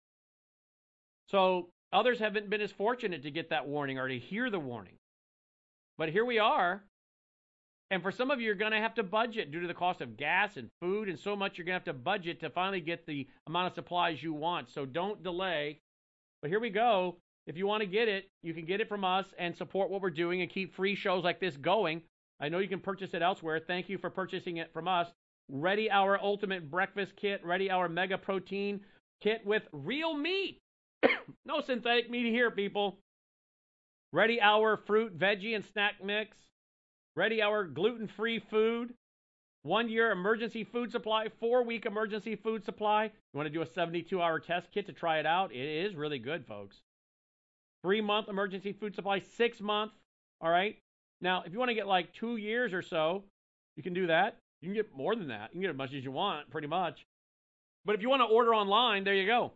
So others haven't been as fortunate to get that warning or to hear the warning. But here we are. And for some of you, you're going to have to budget due to the cost of gas and food and so much you're going to have to budget to finally get the amount of supplies you want. So don't delay. But here we go. If you want to get it, you can get it from us and support what we're doing and keep free shows like this going. I know you can purchase it elsewhere. Thank you for purchasing it from us. Ready Hour Ultimate Breakfast Kit. Ready Hour Mega Protein Kit with real meat. No synthetic meat here, people. Ready Hour Fruit, Veggie, and Snack Mix. Ready Hour gluten-free food, one-year emergency food supply, four-week emergency food supply. You want to do a seventy-two hour test kit to try it out? It is really good, folks. Three-month emergency food supply, six-month, all right? Now, if you want to get like two years or so, you can do that. You can get more than that. You can get as much as you want, pretty much. But if you want to order online, there you go.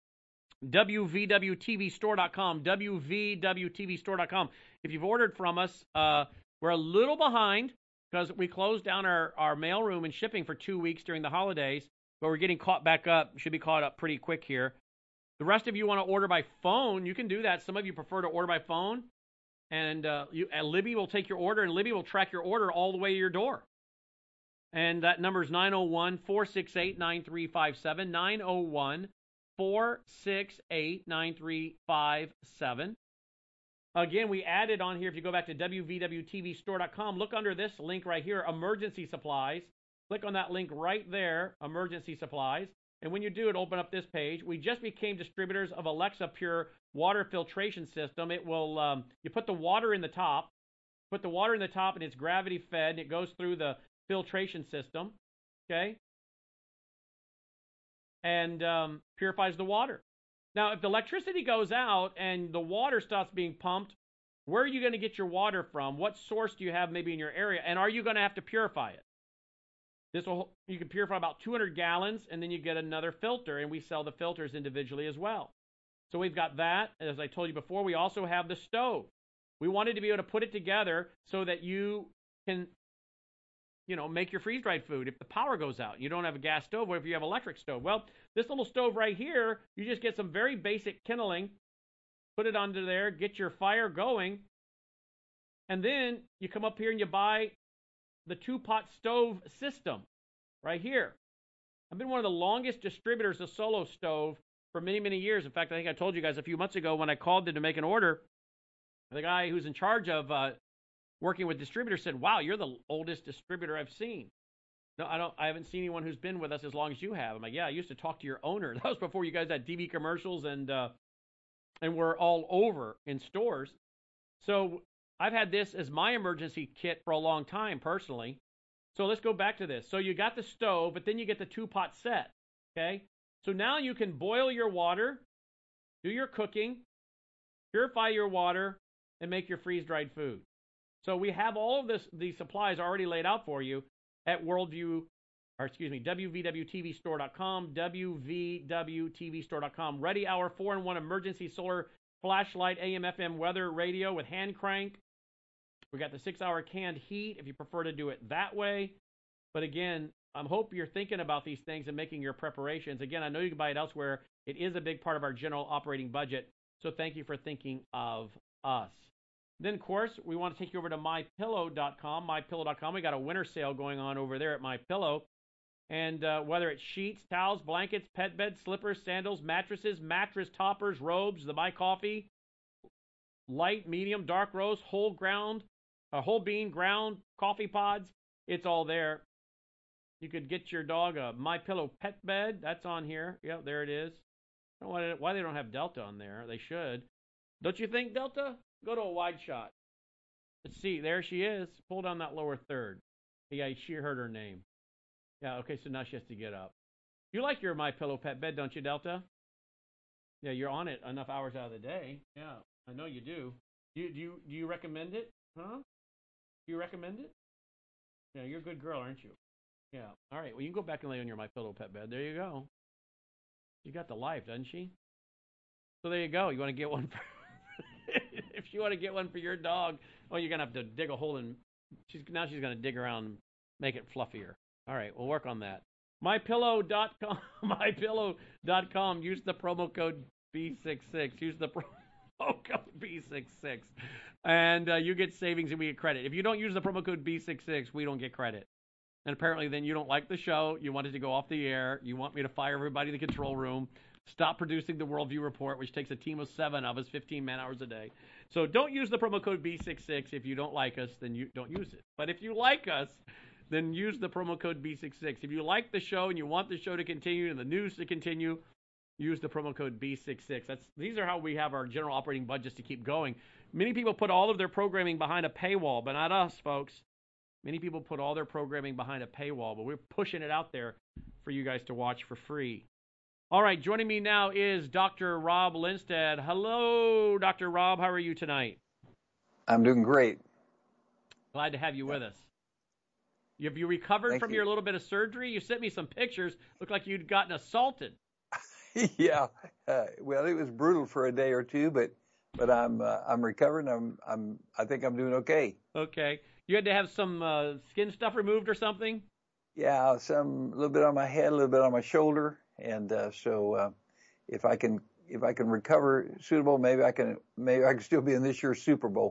W V W T V store dot com, W V W T V store dot com. If you've ordered from us, uh, we're a little behind. because we closed down our, our mailroom and shipping for two weeks during the holidays, but we're getting caught back up. Should be caught up pretty quick here. The rest of you want to order by phone, you can do that. Some of you prefer to order by phone, and, uh, you, and Libby will take your order, and Libby will track your order all the way to your door. And that number is nine oh one, four six eight, nine three five seven, nine oh one, four six eight, nine three five seven. Again, we added on here, if you go back to W V W T V store dot com, look under this link right here, emergency supplies. Click on that link right there, emergency supplies. And when you do, it'll open up this page. We just became distributors of Alexa Pure water filtration system. It will, um, you put the water in the top, put the water in the top, and it's gravity fed, and it goes through the filtration system, okay? And um, purifies the water. Now, if the electricity goes out and the water stops being pumped, where are you going to get your water from? What source do you have maybe in your area? And are you going to have to purify it? This will, you can purify about two hundred gallons, and then you get another filter, and we sell the filters individually as well. So we've got that. As I told you before, we also have the stove. We wanted to be able to put it together so that you can, you know, make your freeze-dried food. If the power goes out, you don't have a gas stove, or if you have an electric stove. Well, this little stove right here, you just get some very basic kindling, put it onto there, get your fire going, and then you come up here and you buy the two-pot stove system right here. I've been one of the longest distributors of Solo Stove for many, many years. In fact, I think I told you guys a few months ago when I called in to make an order, the guy who's in charge of uh, working with distributors said, "Wow, you're the oldest distributor I've seen." No, I don't. I haven't seen anyone who's been with us as long as you have. I'm like, yeah, I used to talk to your owner. That was before you guys had T V commercials and uh, and we're all over in stores. So I've had this as my emergency kit for a long time, personally. So let's go back to this. So you got the stove, but then you get the two-pot set, okay? So now you can boil your water, do your cooking, purify your water, and make your freeze-dried food. So we have all of this, these supplies already laid out for you at Worldview, or excuse me, W V W T V store dot com, W V W T V store dot com. Ready Hour four in one emergency solar flashlight A M F M weather radio with hand crank. We got the six-hour canned heat if you prefer to do it that way. But again, I hope you're thinking about these things and making your preparations. Again, I know you can buy it elsewhere. It is a big part of our general operating budget. So thank you for thinking of us. Then, of course, we want to take you over to my pillow dot com. my pillow dot com. We got a winter sale going on over there at MyPillow. And uh, whether it's sheets, towels, blankets, pet beds, slippers, sandals, mattresses, mattress toppers, robes, the My Coffee, light, medium, dark roast, whole ground, a whole bean, ground, coffee pods, it's all there. You could get your dog a MyPillow pet bed. That's on here. Yep, there it is. I don't know why they don't have Delta on there. They should. Don't you think, Delta? Go to a wide shot. Let's see. There she is. Pull down that lower third. Yeah, she heard her name. Yeah, okay, so now she has to get up. You like your MyPillow pet bed, don't you, Delta? Yeah, you're on it enough hours out of the day. Yeah, I know you do. Do you, do you, do you recommend it? Huh? Do you recommend it? Yeah, you're a good girl, aren't you? Yeah. All right, well, you can go back and lay on your MyPillow pet bed. There you go. She got the life, doesn't she? So there you go. You want to get one for... if you want to get one for your dog, well, you're going to have to dig a hole in... She's, now she's going to dig around and make it fluffier. All right, we'll work on that. my pillow dot com. my pillow dot com. Use the promo code B sixty-six. Use the promo code B sixty-six. And uh, you get savings and we get credit. If you don't use the promo code B sixty-six, we don't get credit. And apparently then you don't like the show. You want it to go off the air. You want me to fire everybody in the control room. Stop producing the Worldview Report, which takes a team of seven of us, fifteen man hours a day. So don't use the promo code B sixty-six. If you don't like us, then you don't use it. But if you like us, then use the promo code B sixty-six. If you like the show and you want the show to continue and the news to continue, use the promo code B sixty-six. That's, these are how we have our general operating budgets to keep going. Many people put all of their programming behind a paywall, but not us, folks. Many people put all their programming behind a paywall, but we're pushing it out there for you guys to watch for free. All right, joining me now is Doctor Rob Lindsted. Hello, Doctor Rob. How are you tonight? I'm doing great. Glad to have you with us. Have you recovered Thank from you. your little bit of surgery? You sent me some pictures. Looked like you'd gotten assaulted. yeah. Uh, well, it was brutal for a day or two, but but I'm uh, I'm recovering. I'm I'm I think I'm doing okay. Okay. You had to have some uh, skin stuff removed or something? Yeah, some a little bit on my head, a little bit on my shoulder, and uh, so uh, if I can if I can recover suitable, maybe I can maybe I can still be in this year's Super Bowl.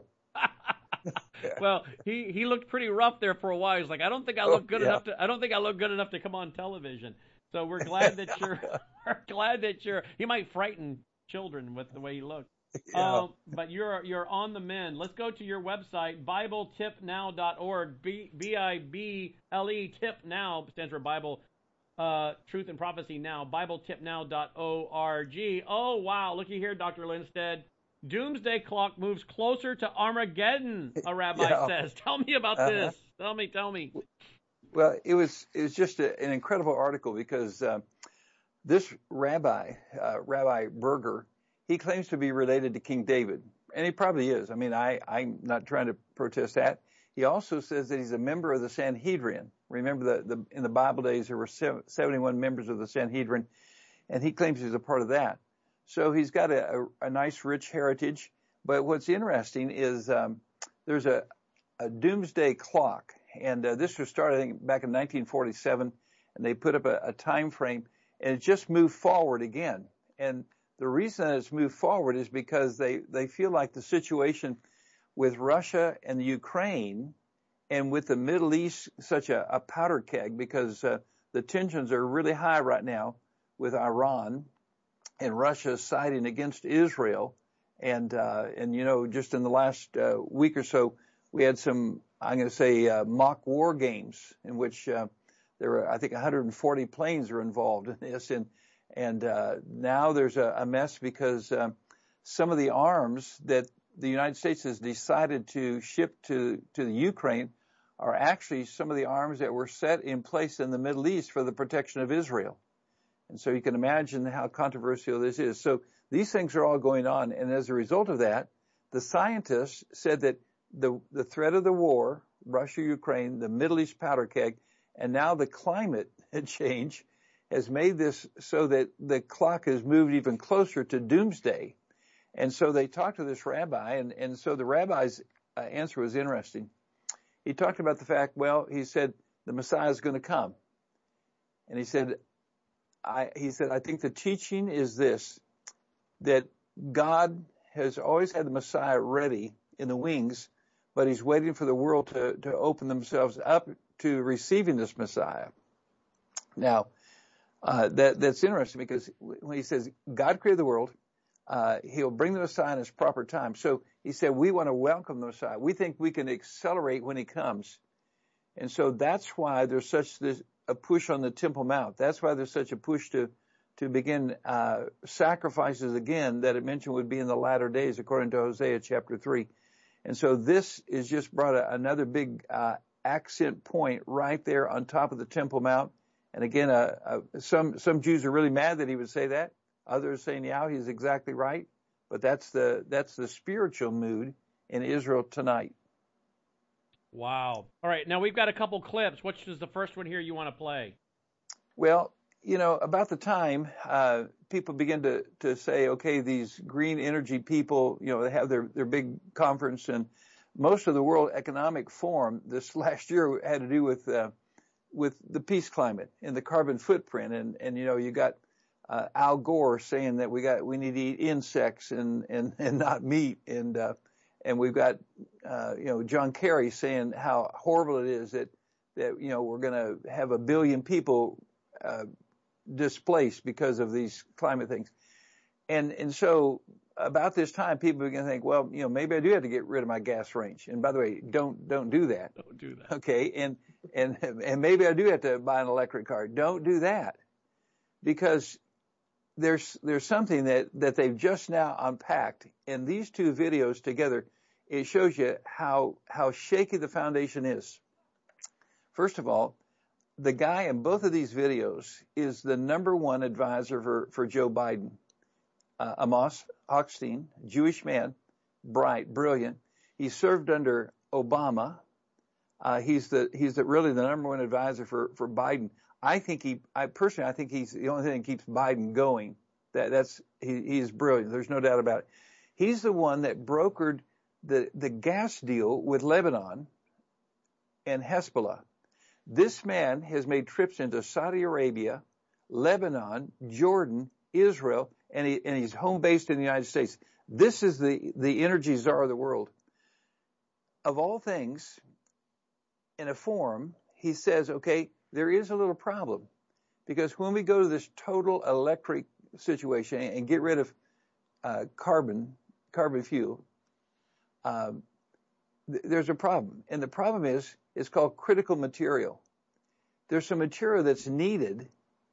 Well, he, he looked pretty rough there for a while. He's like, I don't think I Oh, look good yeah. enough to I don't think I look good enough to come on television. So we're glad that you're we're glad that you're he might frighten children with the way he looks. Yeah. Um, but you're you're on the mend. Let's go to your website, Bible Tip Now dot org. B B I B L E Tip Now stands for Bible uh, Truth and Prophecy Now. Bible Tip Now dot org. Oh wow, looky here, Doctor Lindsted. Doomsday clock moves closer to Armageddon, a rabbi Yeah. says. Tell me about Uh-huh. this. Tell me, tell me. Well, it was it was just a, an incredible article because uh, this rabbi, uh, Rabbi Berger, he claims to be related to King David, and he probably is. I mean, I I'm not trying to protest that. He also says that he's a member of the Sanhedrin. Remember, the, the in the Bible days there were seventy-one members of the Sanhedrin, and he claims he's a part of that. So he's got a, a, a nice, rich heritage. But what's interesting is um, there's a, a doomsday clock, and uh, this was started, I think, back in nineteen forty-seven, and they put up a, a time frame, and it just moved forward again. And the reason that it's moved forward is because they, they feel like the situation with Russia and the Ukraine and with the Middle East, such a, a powder keg, because uh, the tensions are really high right now with Iran, and Russia siding against Israel. And, uh, and, you know, just in the last uh, week or so, we had some, I'm going to say, uh, mock war games in which uh, there were, I think, one hundred forty planes are involved in this. And, and uh, now there's a, a mess because um, some of the arms that the United States has decided to ship to, to the Ukraine are actually some of the arms that were set in place in the Middle East for the protection of Israel. And so you can imagine how controversial this is. So these things are all going on. And as a result of that, the scientists said that the, the threat of the war, Russia, Ukraine, the Middle East powder keg, and now the climate change has made this so that the clock has moved even closer to doomsday. And so they talked to this rabbi, and, and so the rabbi's uh, answer was interesting. He talked about the fact, well, he said, the Messiah is going to come. And he said, I, he said, I think the teaching is this, that God has always had the Messiah ready in the wings, but he's waiting for the world to, to open themselves up to receiving this Messiah. Now, uh, that, that's interesting because when he says God created the world, uh, he'll bring the Messiah in his proper time. So he said, we want to welcome the Messiah. We think we can accelerate when he comes. And so that's why there's such this, a push on the Temple Mount. That's why there's such a push to, to begin, uh, sacrifices again that it mentioned would be in the latter days, according to Hosea chapter three. And so this is just brought a, another big, uh, accent point right there on top of the Temple Mount. And again, uh, uh, some, some Jews are really mad that he would say that. Others saying, yeah, he's exactly right. But that's the, that's the spiritual mood in Israel tonight. Wow. All right. Now we've got a couple clips. Which is the first one here you want to play? Well, you know, about the time, uh, people begin to, to say, okay, these green energy people, you know, they have their, their big conference, and most of the World Economic Forum this last year had to do with, uh, with the peace climate and the carbon footprint. And, and, you know, you got, uh, Al Gore saying that we got, we need to eat insects and, and, and not meat. And, uh, and we've got, uh, you know, John Kerry saying how horrible it is that, that, you know, we're going to have a billion people, uh, displaced because of these climate things. And, and so about this time, people begin to think, well, you know, maybe I do have to get rid of my gas range. And by the way, don't, don't do that. Don't do that. Okay. And, and, and maybe I do have to buy an electric car. Don't do that, because there's, there's something that, that they've just now unpacked in these two videos together. It shows you how, how shaky the foundation is. First of all, the guy in both of these videos is the number one advisor for, for Joe Biden. Uh, Amos Hochstein, Jewish man, bright, brilliant. He served under Obama. Uh, he's the, he's the, really the number one advisor for, for Biden. I think he, I personally, I think he's the only thing that keeps Biden going. That, that's, he, he's brilliant. There's no doubt about it. He's the one that brokered the, the gas deal with Lebanon and Hezbollah. This man has made trips into Saudi Arabia, Lebanon, Jordan, Israel, and, he, and he's home based in the United States. This is the, the energy czar of the world. Of all things, in a forum, he says, okay, there is a little problem, because when we go to this total electric situation and get rid of uh, carbon, carbon fuel, um, th- there's a problem. And the problem is, it's called critical material. There's some material that's needed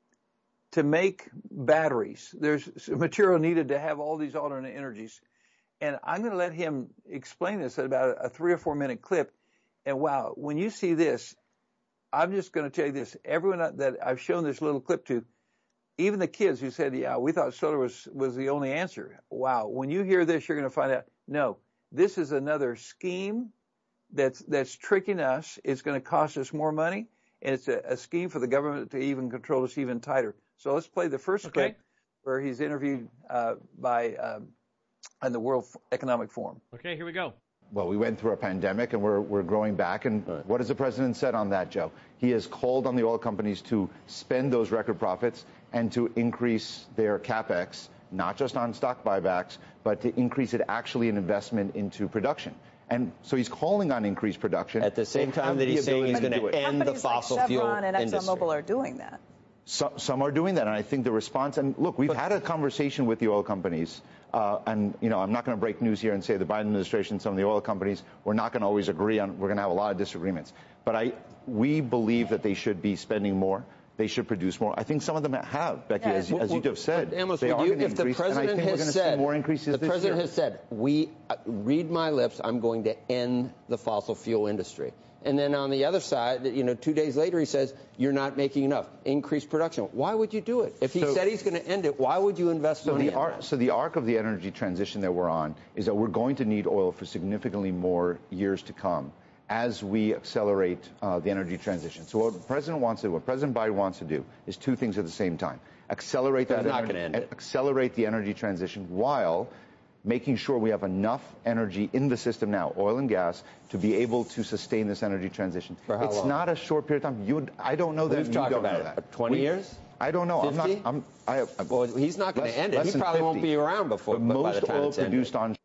to make batteries. There's some material needed to have all these alternate energies. And I'm going to let him explain this at about a three or four minute clip. And wow, when you see this, I'm just going to tell you this. Everyone that I've shown this little clip to, even the kids who said, yeah, we thought solar was, was the only answer. Wow. When you hear this, you're going to find out, no, this is another scheme that's, that's tricking us. It's going to cost us more money. And it's a, a scheme for the government to even control us even tighter. So let's play the first okay. clip where he's interviewed uh, by um, on the World Economic Forum. Okay, here we go. Well, we went through a pandemic and we're, we're growing back. And right. what has the president said on that, Joe? He has called on the oil companies to spend those record profits and to increase their capex, not just on stock buybacks, but to increase it actually in investment into production. And so he's calling on increased production. At the same time that he's saying he's going to end the fossil like fuel Chevron and industry. ExxonMobil are doing that. So, some are doing that, and I think the response, and look, we've had a conversation with the oil companies, uh, and, you know, I'm not going to break news here and say the Biden administration, some of the oil companies, we're not going to always agree on, we're going to have a lot of disagreements. But I, we believe that they should be spending more. They should produce more. I think some of them have, Becky, yeah. as, well, as you have said. Amos, they are you, going to if increase, the president and I think has we're going to said, see more increases the this president year. has said, we uh, read my lips, I'm going to end the fossil fuel industry. And then on the other side, you know, two days later, he says, you're not making enough. Increase production. Why would you do it? If he so, said he's going to end it, why would you invest so money the in arc, that? So the arc of the energy transition that we're on is that we're going to need oil for significantly more years to come as we accelerate uh, the energy transition. So what the president wants to do, what President Biden wants to do, is two things at the same time. Accelerate that not energy, end it. accelerate the energy transition while making sure we have enough energy in the system now, oil and gas, to be able to sustain this energy transition. For how it's long? not a short period of time. You, I don't know that. We've you talked don't about know it. that. twenty we, years? I don't know. fifty? I'm not. I'm, I, I, well, he's not going to end it. He probably fifty. won't be around before. But by most the time oil it's produced ended.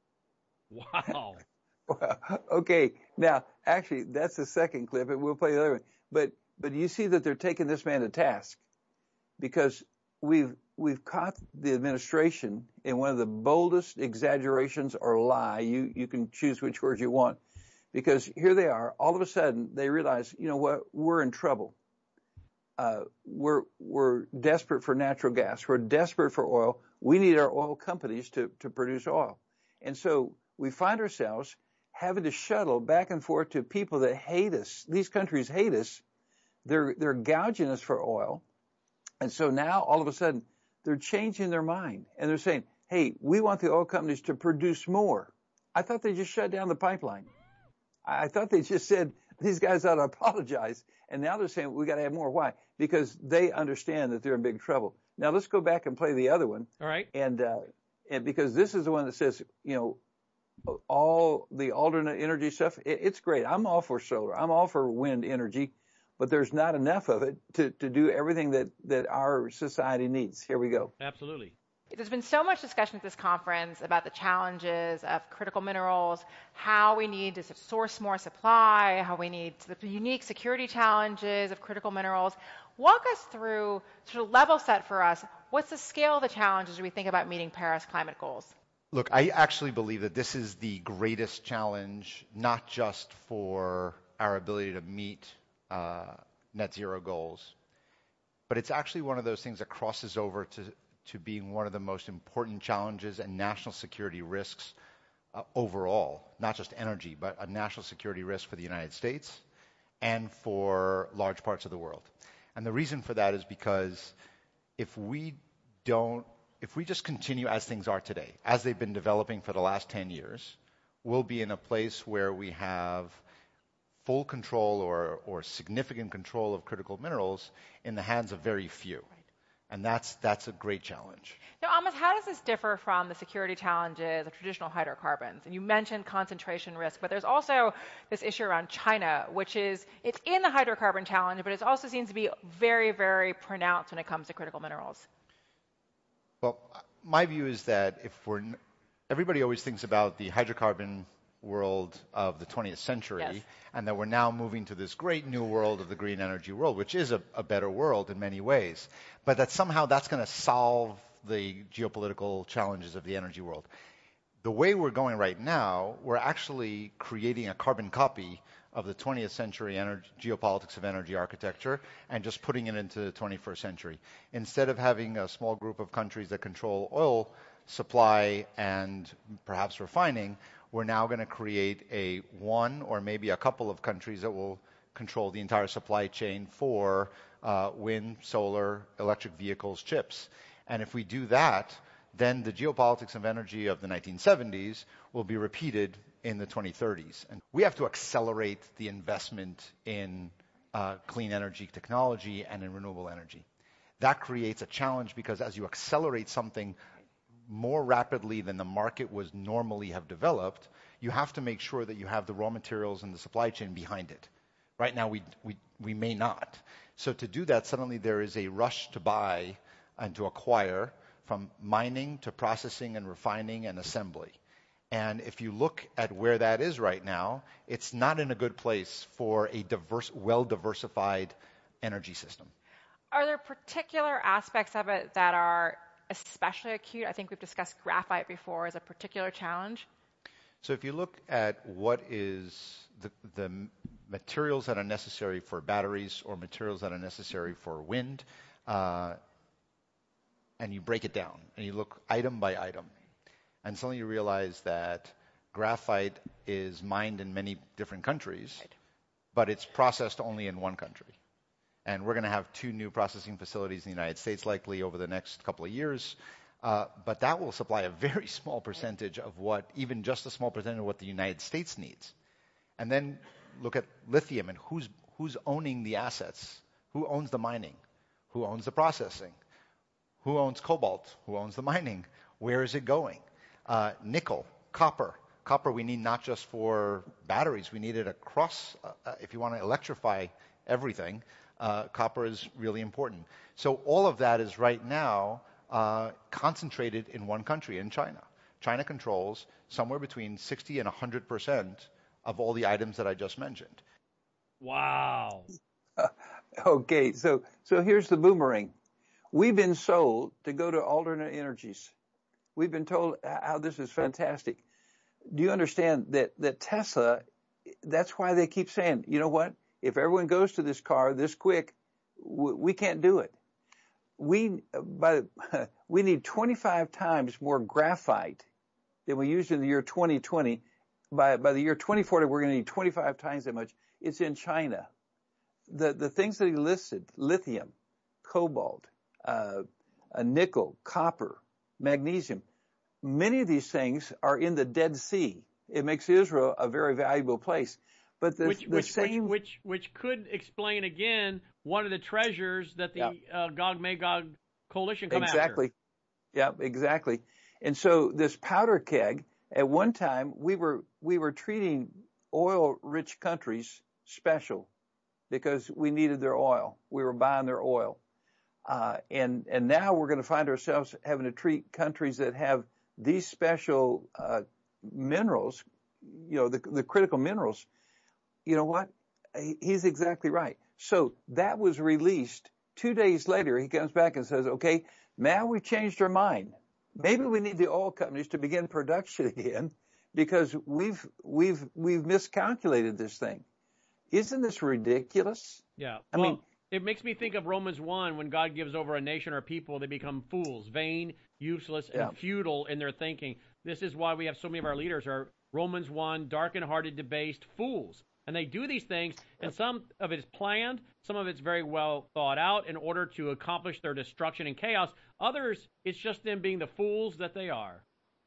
on. Wow. Okay, now actually that's the second clip, and we'll play the other one. But but you see that they're taking this man to task, because we've we've caught the administration in one of the boldest exaggerations or lie. You you can choose which word you want, because here they are. All of a sudden they realize, you know what, we're in trouble. Uh, we're we're desperate for natural gas. We're desperate for oil. We need our oil companies to to produce oil, and so we find ourselves having to shuttle back and forth to people that hate us. These countries hate us. They're they're gouging us for oil. And so now all of a sudden they're changing their mind and they're saying, hey, we want the oil companies to produce more. I thought they just shut down the pipeline. I thought they just said these guys ought to apologize. And now they're saying we got to have more. Why? Because they understand that they're in big trouble. Now let's go back and play the other one. All right. And, uh, and because this is the one that says, you know, all the alternate energy stuff, it, it's great. I'm all for solar. I'm all for wind energy, but there's not enough of it to, to do everything that, that our society needs. Here we go. Absolutely. There's been so much discussion at this conference about the challenges of critical minerals, how we need to source more supply, how we need the unique security challenges of critical minerals. Walk us through, sort of level set for us, what's the scale of the challenges as we think about meeting Paris climate goals? Look, I actually believe that this is the greatest challenge, not just for our ability to meet uh, net zero goals, but it's actually one of those things that crosses over to, to being one of the most important challenges and national security risks uh, overall, not just energy, but a national security risk for the United States and for large parts of the world. And the reason for that is because if we don't If we just continue as things are today, as they've been developing for the last ten years, we'll be in a place where we have full control or, or significant control of critical minerals in the hands of very few. And that's that's a great challenge. Now, Amos, how does this differ from the security challenges of traditional hydrocarbons? And you mentioned concentration risk, but there's also this issue around China, which is, it's in the hydrocarbon challenge, but it also seems to be very, very pronounced when it comes to critical minerals. Well, my view is that if we're, everybody always thinks about the hydrocarbon world of the twentieth century, yes, and that we're now moving to this great new world of the green energy world, which is a, a better world in many ways, but that somehow that's going to solve the geopolitical challenges of the energy world. The way we're going right now, we're actually creating a carbon copy of the twentieth century energy, geopolitics of energy architecture and just putting it into the twenty-first century. Instead of having a small group of countries that control oil supply and perhaps refining, we're now going to create a one or maybe a couple of countries that will control the entire supply chain for uh, wind, solar, electric vehicles, chips. And if we do that, then the geopolitics of energy of the nineteen seventies will be repeated in the twenty thirties. And we have to accelerate the investment in uh, clean energy technology and in renewable energy. That creates a challenge because as you accelerate something more rapidly than the market was normally have developed, you have to make sure that you have the raw materials and the supply chain behind it. Right now, we, we, we may not. So to do that, suddenly there is a rush to buy and to acquire, from mining to processing and refining and assembly. And if you look at where that is right now, it's not in a good place for a diverse, well-diversified energy system. Are there particular aspects of it that are especially acute? I think we've discussed graphite before as a particular challenge. So if you look at what is the, the materials that are necessary for batteries or materials that are necessary for wind, uh, and you break it down and you look item by item, and suddenly you realize that graphite is mined in many different countries, right, but it's processed only in one country. And we're going to have two new processing facilities in the United States likely over the next couple of years. Uh, but that will supply a very small percentage of what, even just a small percentage of what the United States needs. And then look at lithium and who's, who's owning the assets? Who owns the mining? Who owns the processing? Who owns cobalt? Who owns the mining? Where is it going? Uh, nickel, copper. Copper we need not just for batteries. We need it across, uh, if you want to electrify everything. Uh, copper is really important. So all of that is right now uh, concentrated in one country, in China. China controls somewhere between sixty and one hundred percent of all the items that I just mentioned. Wow. Uh, okay, so so here's the boomerang. We've been sold to go to alternate energies. We've been told how this is fantastic. Do you understand that, that Tesla, that's why they keep saying, you know what? If everyone goes to this car this quick, we can't do it. We by we need twenty-five times more graphite than we used in the year twenty twenty. By by the year twenty forty, we're going to need twenty-five times that much. It's in China. The the things that he listed: lithium, cobalt, uh, uh, nickel, copper, magnesium. Many of these things are in the Dead Sea. It makes Israel a very valuable place. But the, which, the which, same, which, which, which could explain again one of the treasures that the yeah. uh, Gog Magog coalition come exactly. after. Yeah, exactly. And so this powder keg, at one time we were we were treating oil-rich countries special because we needed their oil. We were buying their oil, uh, and and now we're going to find ourselves having to treat countries that have these special uh, minerals, you know, the the critical minerals. You know what? He's exactly right. So that was released. Two days later, he comes back and says, okay, now we've changed our mind. Maybe we need the oil companies to begin production again because we've, we've, we've miscalculated this thing. Isn't this ridiculous? Yeah. I well, mean, it makes me think of Romans one, when God gives over a nation or people, they become fools, vain, useless, and yeah. futile in their thinking. This is why we have so many of our leaders are Romans one, dark-hearted, debased fools. And they do these things, and some of it is planned, some of it's very well thought out in order to accomplish their destruction and chaos. Others, it's just them being the fools that they are.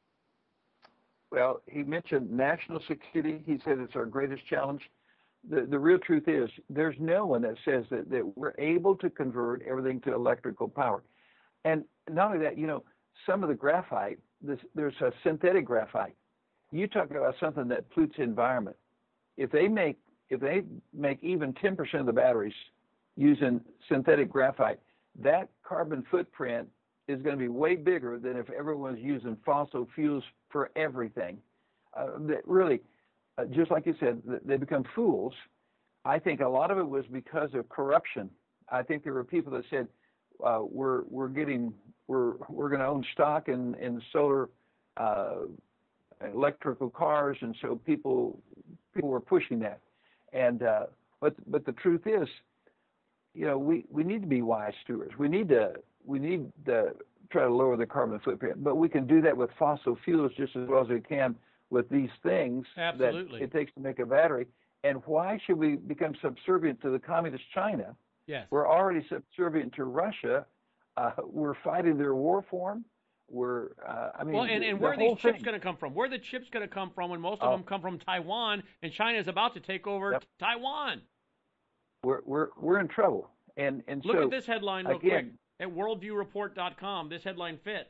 Well, he mentioned national security. He said it's our greatest challenge. The, the real truth is there's no one that says that, that we're able to convert everything to electrical power. And not only that, you know, some of the graphite, this, there's a synthetic graphite. You talk about something that pollutes the environment. If they make if they make even ten percent of the batteries using synthetic graphite, that carbon footprint is going to be way bigger than if everyone's using fossil fuels for everything. Uh, that really, uh, just like you said, they become fools. I think a lot of it was because of corruption. I think there were people that said, uh, we're we're getting we're we're going to own stock in in solar uh, electrical cars, and so people people were pushing that. And uh, but but the truth is, you know, we, we need to be wise stewards. We need to we need to try to lower the carbon footprint, but we can do that with fossil fuels just as well as we can with these things Absolutely. that it takes to make a battery. And why should we become subservient to the communist China? Yes. We're already subservient to Russia. Uh, we're fighting their war for them. We're, uh, I mean, well, and, and the where are these whole chips thing. going to come from? Where are the chips going to come from when most of Oh. them come from Taiwan, and China is about to take over Yep. Taiwan? We're we're we're in trouble. And and Look so at this headline real again, quick at worldview report dot com. This headline fits.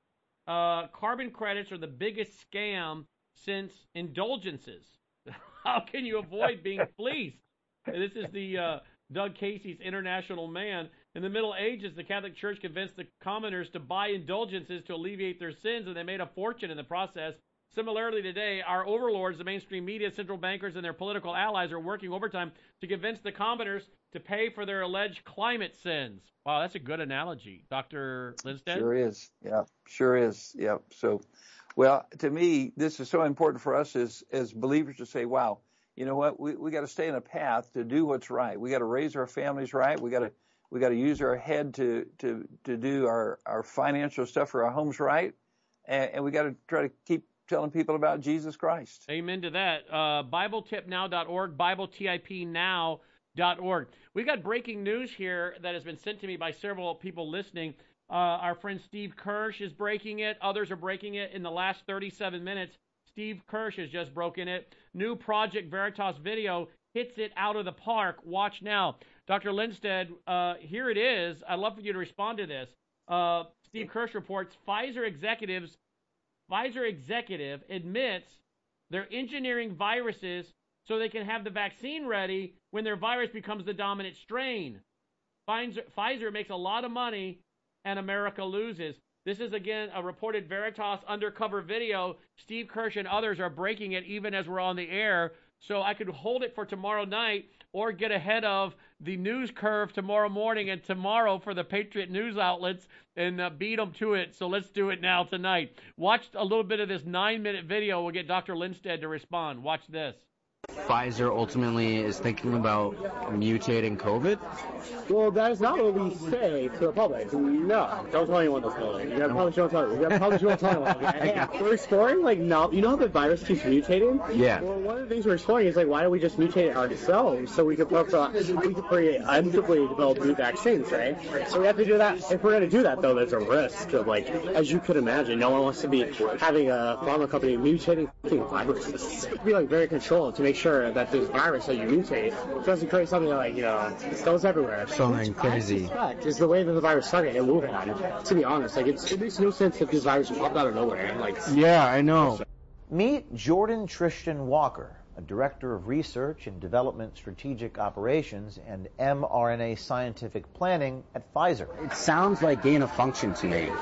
Uh, carbon credits are the biggest scam since indulgences. How can you avoid being fleeced? And this is the uh, Doug Casey's International Man. In the Middle Ages, the Catholic Church convinced the commoners to buy indulgences to alleviate their sins, and they made a fortune in the process. Similarly, today, our overlords, the mainstream media, central bankers, and their political allies are working overtime to convince the commoners to pay for their alleged climate sins. Wow, that's a good analogy. Doctor Lindstedt? Sure is. Yeah, sure is. Yeah. So, well, to me, this is so important for us as, as believers to say, wow, you know what? We, we got to stay in a path to do what's right. We got to raise our families right. We got to, we got to use our head to, to, to do our, our financial stuff for our homes right. And, and we got to try to keep telling people about Jesus Christ. Amen to that. Uh, Bible Tip Now dot org, Bible Tip Now dot org. We got breaking news here that has been sent to me by several people listening. Uh, our friend Steve Kirsch is breaking it. Others are breaking it in the last thirty-seven minutes. Steve Kirsch has just broken it. New Project Veritas video hits it out of the park. Watch now. Doctor Lindstedt, uh, here it is. I'd love for you to respond to this. Uh, Steve Kirsch reports Pfizer executives Pfizer executive admits they're engineering viruses so they can have the vaccine ready when their virus becomes the dominant strain. Pfizer, Pfizer makes a lot of money and America loses. This is, again, a reported Veritas undercover video. Steve Kirsch and others are breaking it even as we're on the air. So I could hold it for tomorrow night or get ahead of the news curve tomorrow morning and tomorrow for the Patriot news outlets and uh, beat them to it. So let's do it now tonight. Watch a little bit of this nine-minute video. We'll get Doctor Lindstedt to respond. Watch this. Pfizer ultimately is thinking about mutating COVID? Well, that is not what we say to the public. No, don't tell anyone this. You gotta probably don't tell. You gotta probably don't tell anyone. Okay? Hey, we're exploring like now. You know how the virus keeps mutating? Yeah. Well, one of the things we're exploring is like, why don't we just mutate it ourselves so we could uh, we could create inevitably develop new vaccines, right? So we have to do that. If we're gonna do that, though, there's a risk of like, as you could imagine, no one wants to be having a pharma company mutating viruses. Be like very controlled to make sure that this virus that you mutate doesn't create something that, like, you know, it goes everywhere. Something crazy. Is the way that the virus started in Wuhan. To be honest, like it's, it makes no sense if this virus popped out of nowhere. Like, yeah, I know. Meet Jordan Tristan Walker, a director of research and development strategic operations and mRNA scientific planning at Pfizer. It sounds like gain of function to me.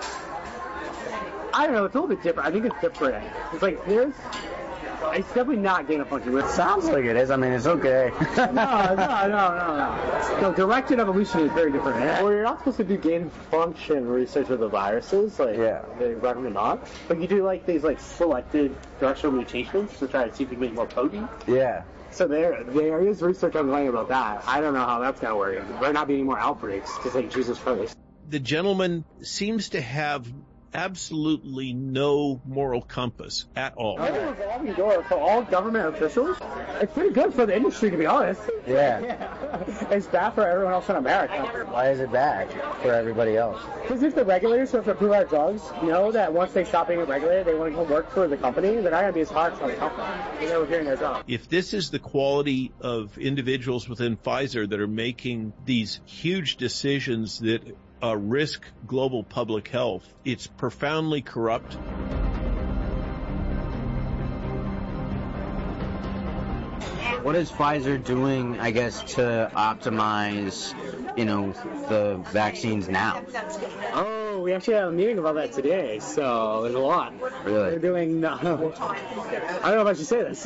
I don't know. It's a little bit different. I think it's different. It's like there's. It's definitely not gain of function. It sounds like it is. I mean, it's okay. no, no, no, no, no. No, directed evolution is very different. Well, you're not supposed to do gain of function research with the viruses. Like, yeah. They recommend not. But you do like these like selected directional mutations to try to see if you can make more potent. Yeah. So there, there is research ongoing about that. I don't know how that's going to work. There might not be any more outbreaks to take Jesus Christ. The gentleman seems to have absolutely no moral compass at all. It's a revolving door for all government officials. It's pretty good for the industry, to be honest. Yeah. yeah. It's bad for everyone else in America. Why is it bad for everybody else? Because if the regulators who have to approve our drugs know that once they stop being regulated, they want to come work for the company, they're not going to be as hard for the company. They're doing their job. If this is the quality of individuals within Pfizer that are making these huge decisions that uh, risk global public health. It's profoundly corrupt. What is Pfizer doing, I guess, to optimize, you know, the vaccines now? Oh, we actually had a meeting about that today, so there's a lot. Really? They're doing, uh, I don't know if I should say this.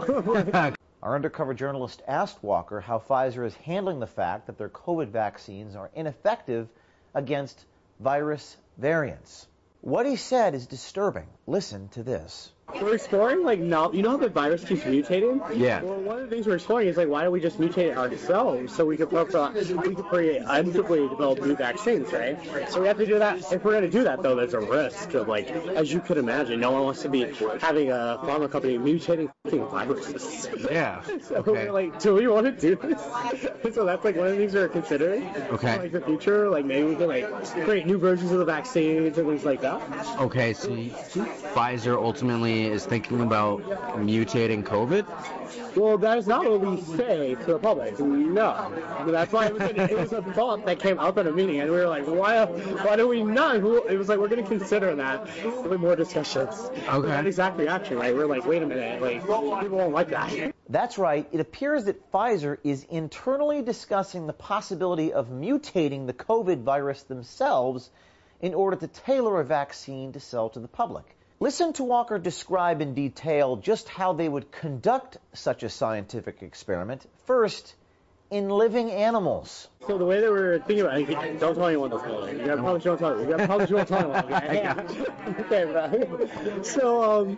Our undercover journalist asked Walker how Pfizer is handling the fact that their COVID vaccines are ineffective against virus variants. What he said is disturbing. Listen to this. We're exploring, like, no, you know how the virus keeps mutating? Yeah. Well, one of the things we're exploring is, like, why don't we just mutate it ourselves so we can, we can create undeveloped develop new vaccines, right? So we have to do that. If we're going to do that, though, there's a risk of, like, as you could imagine, no one wants to be having a pharma company mutating fucking viruses. Yeah. So Okay. we're like, do we want to do this? So that's, like, one of the things we're considering. Okay. Like, the future, like, maybe we can, like, create new versions of the vaccines and things like that. Okay, so Pfizer ultimately is thinking about mutating COVID? Well, that is not what we say to the public. No. That's why it was, a, it was a thought that came up at a meeting, and we were like, why why do we not? It was like, we're going to consider that with more discussions. Okay. That exact reaction, right? We're like, wait a minute, like, people won't like that. That's right. It appears that Pfizer is internally discussing the possibility of mutating the COVID virus themselves in order to tailor a vaccine to sell to the public. Listen to Walker describe in detail just how they would conduct such a scientific experiment, first in living animals. So the way that we're thinking about it, don't tell anyone this one. You gotta probably don't tell anyone. You gotta probably don't tell anyone. Okay, okay bro. So um,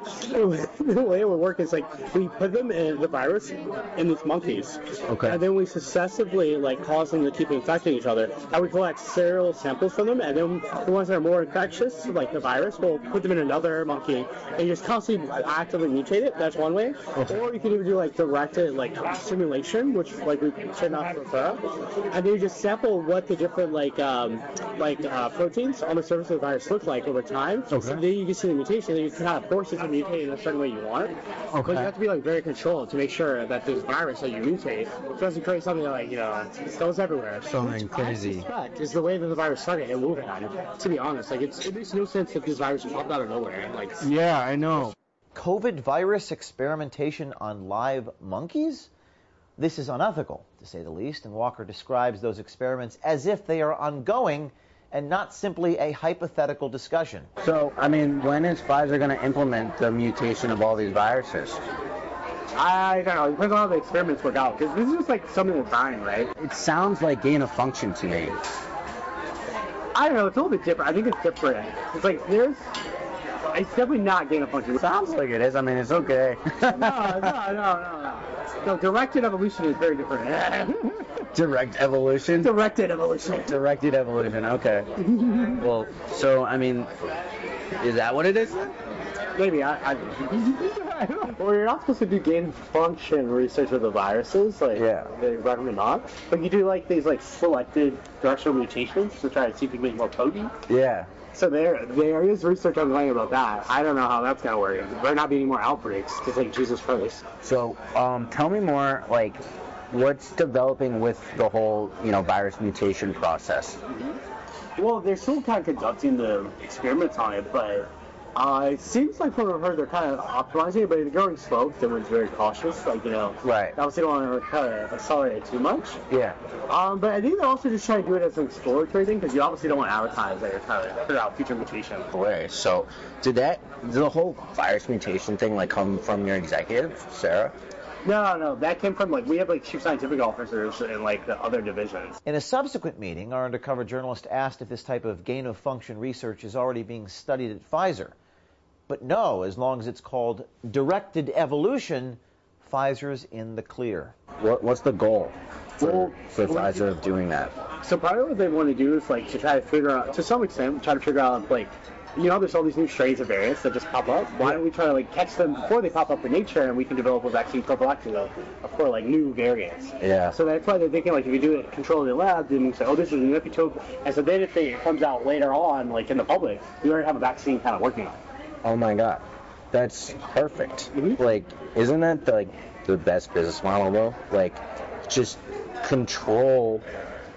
the way it would work is like we put them in the virus in these monkeys. Okay. And then we successively like cause them to keep infecting each other. And we collect serial samples from them, and then the ones that are more infectious, like the virus, we'll put them in another monkey and you just constantly actively mutate it. That's one way. Okay. Or you can even do like directed like simulation, which like we should not prefer. And then you just sample what the different like um, like uh, proteins on the surface of the virus look like over time. Okay. So then you can see the mutation, and you can kind of force it to mutate in a certain way you want. Okay. But you have to be like very controlled to make sure that this virus that you mutate doesn't create something that like you know goes everywhere. Something crazy. Is the way that the virus started and moving on. To be honest, like it's, it makes no sense if this virus popped out of nowhere. Like yeah, I know. COVID virus experimentation on live monkeys? This is unethical, to say the least, and Walker describes those experiments as if they are ongoing and not simply a hypothetical discussion. So, I mean, when is Pfizer going to implement the mutation of all these viruses? I don't know. It depends on how the experiments work out, because this is just like something that's dying, right? It sounds like gain of function to me. I don't know. It's a little bit different. I think it's different. It's like there's... It's definitely not gain of function. It sounds like it is. I mean, it's okay. no, no, no, no, no. No, directed evolution is very different. Direct evolution? Directed evolution. Directed evolution, okay. Well, so, I mean, is that what it is? Maybe. I, I, well, you're not supposed to do gain function research with the viruses. Like, yeah. They recommend not. But you do, like, these, like, selected directional mutations to try to see if you can make more potent. Yeah. So there, there is research ongoing about that. I don't know how that's gonna work. There not be any more outbreaks to take Jesus Christ. So, um, tell me more, like, what's developing with the whole, you know, virus mutation process? Mm-hmm. Well, they're still kind of conducting the experiments on it, but uh, it seems like from what I've heard, they're kind of optimizing it, but they're going slow. Everyone's very cautious, like, you know. Right. Obviously, don't want to kind of accelerate it too much. Yeah. Um, but I think they're also just trying to do it as an exploratory thing, because you obviously don't want to advertise that you're trying to figure out future mutations. Okay, so did that, did the whole virus mutation thing, like, come from your executive, Sarah? No, no, that came from, like, we have, like, chief scientific officers in, like, the other divisions. In a subsequent meeting, our undercover journalist asked if this type of gain-of-function research is already being studied at Pfizer. But no, as long as it's called directed evolution, Pfizer's in the clear. What, what's the goal for, well, for Pfizer of doing that? So part of what they want to do is, like, to try to figure out, to some extent, try to figure out, like, you know, there's all these new strains of variants that just pop up. Why don't we try to like catch them before they pop up in nature, and we can develop a vaccine prophylactic for like new variants. Yeah. So that's why they're thinking like if you do it control in the lab, then you say, oh, this is an epitope, and so then if it comes out later on, like in the public, we already have a vaccine kind of working on it. Oh my God, that's perfect. Mm-hmm. Like, isn't that the, like the best business model though? Like, just control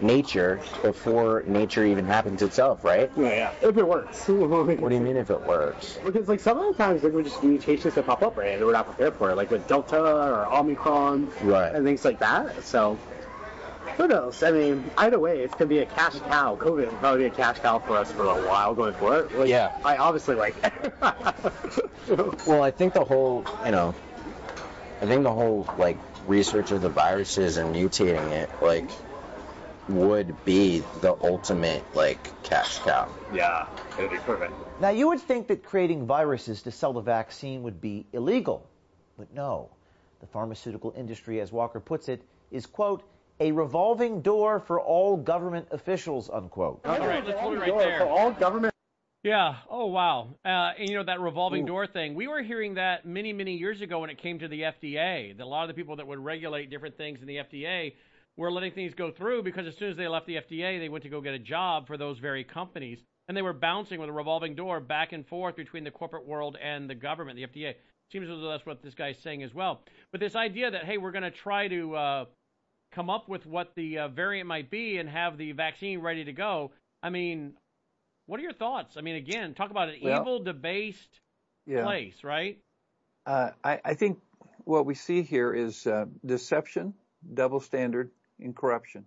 nature before nature even happens itself, right? Yeah, yeah. If it works. What do you mean if it works? Because like some of the times there were just mutations that pop up, right? And we're not prepared for it, like with Delta or Omicron, right, and things like that. So who knows? I mean, either way, it's gonna be a cash cow. COVID will probably be a cash cow for us for a while going forward. Like, yeah. I obviously like. Well, I think the whole, you know, I think the whole like research of the viruses and mutating it, like, would be the ultimate like cash cow. Yeah, it'd be perfect. Now, you would think that creating viruses to sell the vaccine would be illegal, but no. The pharmaceutical industry, as Walker puts it, is, quote, a revolving door for all government officials, unquote. All right, let's hold it right there. For all government. Yeah. Oh, wow. Uh, and, you know, that revolving Ooh. door thing, we were hearing that many, many years ago when it came to the F D A. That a lot of the people that would regulate different things in the F D A were letting things go through because as soon as they left the F D A, they went to go get a job for those very companies. And they were bouncing with a revolving door back and forth between the corporate world and the government, the F D A. Seems as though that's what this guy's saying as well. But this idea that, hey, we're going to try to uh, come up with what the uh, variant might be and have the vaccine ready to go. I mean, what are your thoughts? I mean, again, talk about an well, evil, debased yeah. place, right? Uh, I, I think what we see here is uh, deception, double standard, and corruption.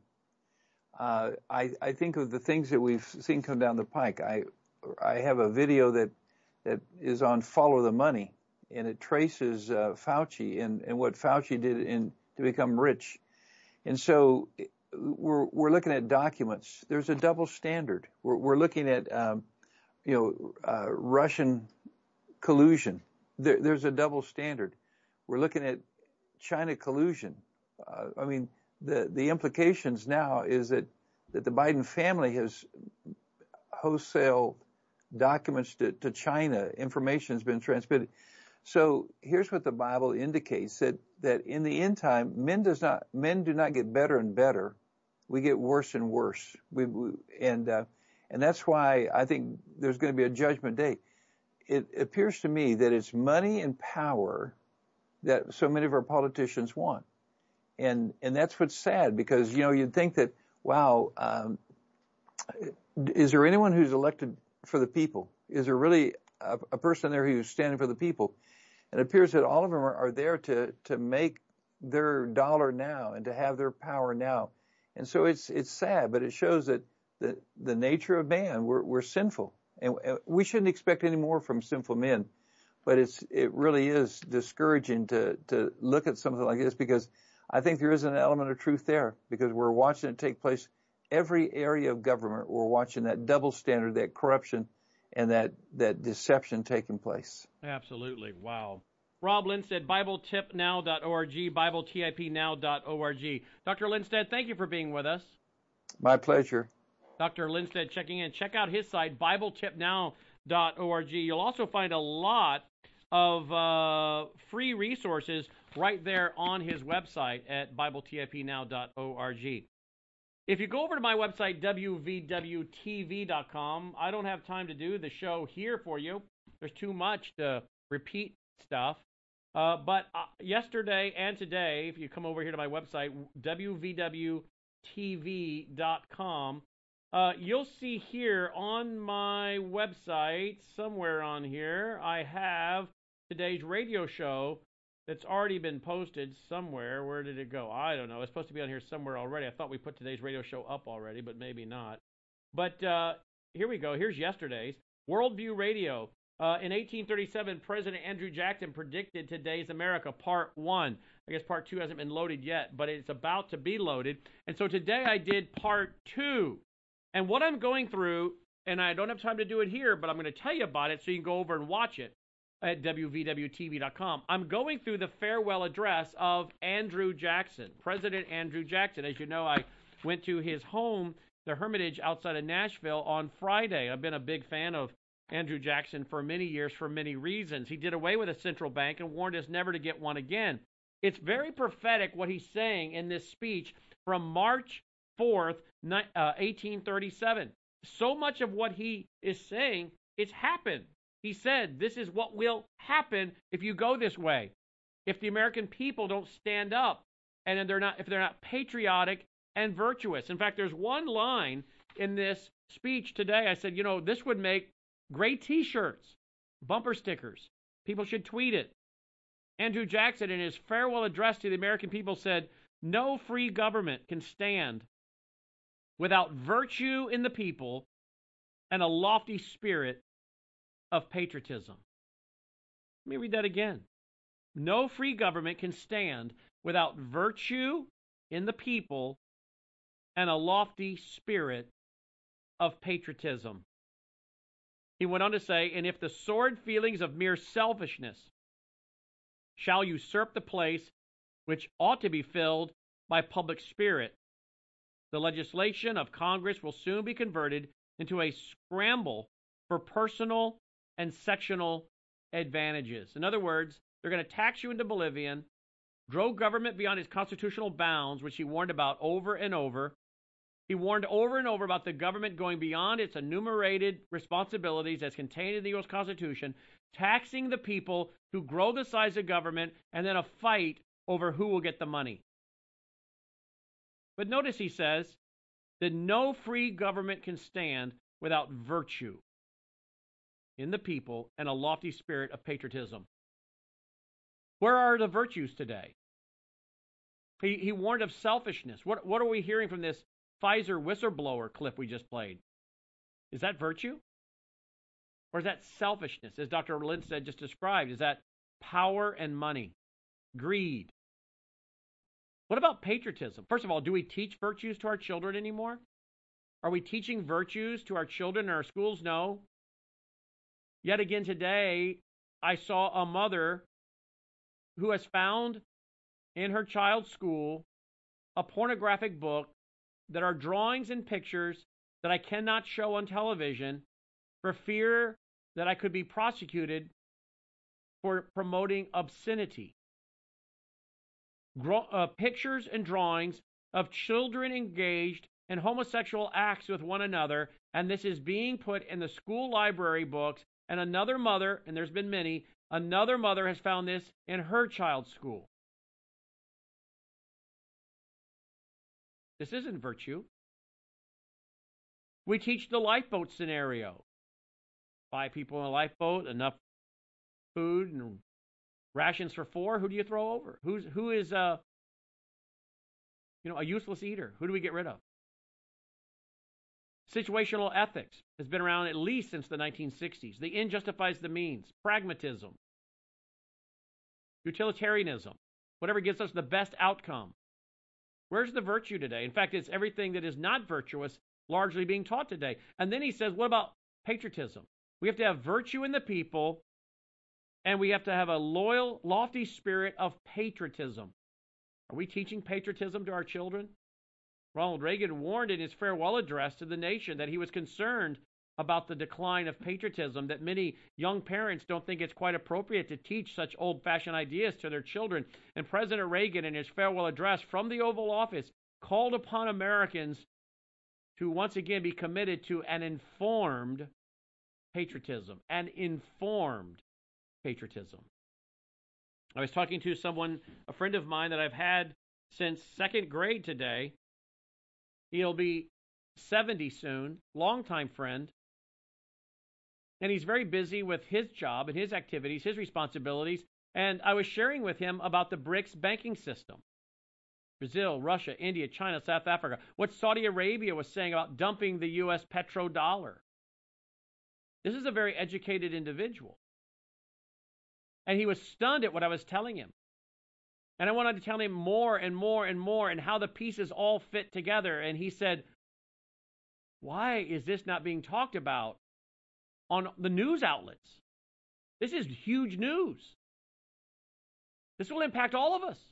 Uh, I, I think of the things that we've seen come down the pike. I I have a video that that is on Follow the Money, and it traces uh, Fauci and, and what Fauci did in to become rich. And so we're we're looking at documents. There's a double standard. We're we're looking at um, you know uh, Russian collusion. There, there's a double standard. We're looking at China collusion. Uh, I mean, the the implications now is that that the Biden family has wholesale documents to, to China. Information has been transmitted. So here's what the Bible indicates, that, that in the end time, men does not men do not get better and better. We get worse and worse. We, we and uh, and that's why I think there's going to be a judgment day. It appears to me that it's money and power that so many of our politicians want. And and that's what's sad, because, you know, you'd think that, wow, um, is there anyone who's elected for the people? Is there really a, a person there who's standing for the people? And it appears that all of them are, are there to, to make their dollar now and to have their power now. And so it's it's sad, but it shows that the, the nature of man, we're, we're sinful. And, and we shouldn't expect any more from sinful men. But it's it really is discouraging to, to look at something like this, because I think there is an element of truth there, because we're watching it take place. Every area of government, we're watching that double standard, that corruption, and that, that deception taking place. Absolutely. Wow. Rob Lindsted, Bible Tip Now dot org, Bible Tip Now dot org. Doctor Lindsted, thank you for being with us. My pleasure. Doctor Lindsted checking in. Check out his site, Bible Tip Now dot org. You'll also find a lot of uh, free resources right there on his website at Bible Tip Now dot org. If you go over to my website, W V W T V dot com, I don't have time to do the show here for you. There's too much to repeat stuff. Uh, but uh, yesterday and today, if you come over here to my website, W V W T V dot com, uh, you'll see here on my website, somewhere on here, I have today's radio show that's already been posted somewhere. Where did it go? I don't know. It's supposed to be on here somewhere already. I thought we put today's radio show up already, but maybe not. But uh, here we go. Here's yesterday's. Worldview Radio. Uh, in eighteen thirty-seven, President Andrew Jackson predicted today's America, part one. I guess part two hasn't been loaded yet, but it's about to be loaded. And so today I did part two. And what I'm going through, and I don't have time to do it here, but I'm going to tell you about it so you can go over and watch it at W V W T V dot com. I'm going through the farewell address of Andrew Jackson, President Andrew Jackson. As you know, I went to his home, the Hermitage outside of Nashville, on Friday. I've been a big fan of Andrew Jackson for many years for many reasons. He did away with a central bank and warned us never to get one again. It's very prophetic what he's saying in this speech from March fourth, eighteen thirty-seven. So much of what he is saying, it's happened. He said, this is what will happen if you go this way. If the American people don't stand up, and they're not, if they're not patriotic and virtuous. In fact, there's one line in this speech today. I said, you know, this would make great T-shirts, bumper stickers. People should tweet it. Andrew Jackson, in his farewell address to the American people, said, no free government can stand without virtue in the people and a lofty spirit of patriotism. Let me read that again. No free government can stand without virtue in the people and a lofty spirit of patriotism. He went on to say, and if the sordid feelings of mere selfishness shall usurp the place which ought to be filled by public spirit, the legislation of Congress will soon be converted into a scramble for personal and sectional advantages. In other words, they're going to tax you into oblivion, grow government beyond its constitutional bounds, which he warned about over and over. He warned over and over about the government going beyond its enumerated responsibilities as contained in the U S Constitution, taxing the people to grow the size of government, and then a fight over who will get the money. But notice he says that no free government can stand without virtue in the people and a lofty spirit of patriotism. Where are the virtues today? He, he warned of selfishness. What, what are we hearing from this Pfizer whistleblower clip we just played? Is that virtue? Or is that selfishness, as Doctor Lindsted just described? Is that power and money, greed? What about patriotism? First of all, do we teach virtues to our children anymore? Are we teaching virtues to our children in our schools? No. Yet again today, I saw a mother who has found in her child's school a pornographic book that are drawings and pictures that I cannot show on television for fear that I could be prosecuted for promoting obscenity. Gro- uh, pictures and drawings of children engaged in homosexual acts with one another, and this is being put in the school library books, and another mother, and there's been many, another mother has found this in her child's school. This isn't virtue. We teach the lifeboat scenario. Five people in a lifeboat, enough food and rations for four. Who do you throw over? Who's who is a you know a useless eater? Who do we get rid of? Situational ethics has been around at least since the nineteen sixties. The end justifies the means. Pragmatism. Utilitarianism. Whatever gives us the best outcome. Where's the virtue today? In fact, it's everything that is not virtuous largely being taught today. And then he says, what about patriotism? We have to have virtue in the people, and we have to have a loyal, lofty spirit of patriotism. Are we teaching patriotism to our children? Ronald Reagan warned in his farewell address to the nation that he was concerned about the decline of patriotism, that many young parents don't think it's quite appropriate to teach such old-fashioned ideas to their children. And President Reagan, in his farewell address from the Oval Office, called upon Americans to once again be committed to an informed patriotism, an informed patriotism. I was talking to someone, a friend of mine that I've had since second grade today. He'll be seventy soon, longtime friend. And he's very busy with his job and his activities, his responsibilities. And I was sharing with him about the BRICS banking system. Brazil, Russia, India, China, South Africa. What Saudi Arabia was saying about dumping the U S petrodollar. This is a very educated individual. And he was stunned at what I was telling him. And I wanted to tell him more and more and more and how the pieces all fit together. And he said, why is this not being talked about on the news outlets? This is huge news. This will impact all of us.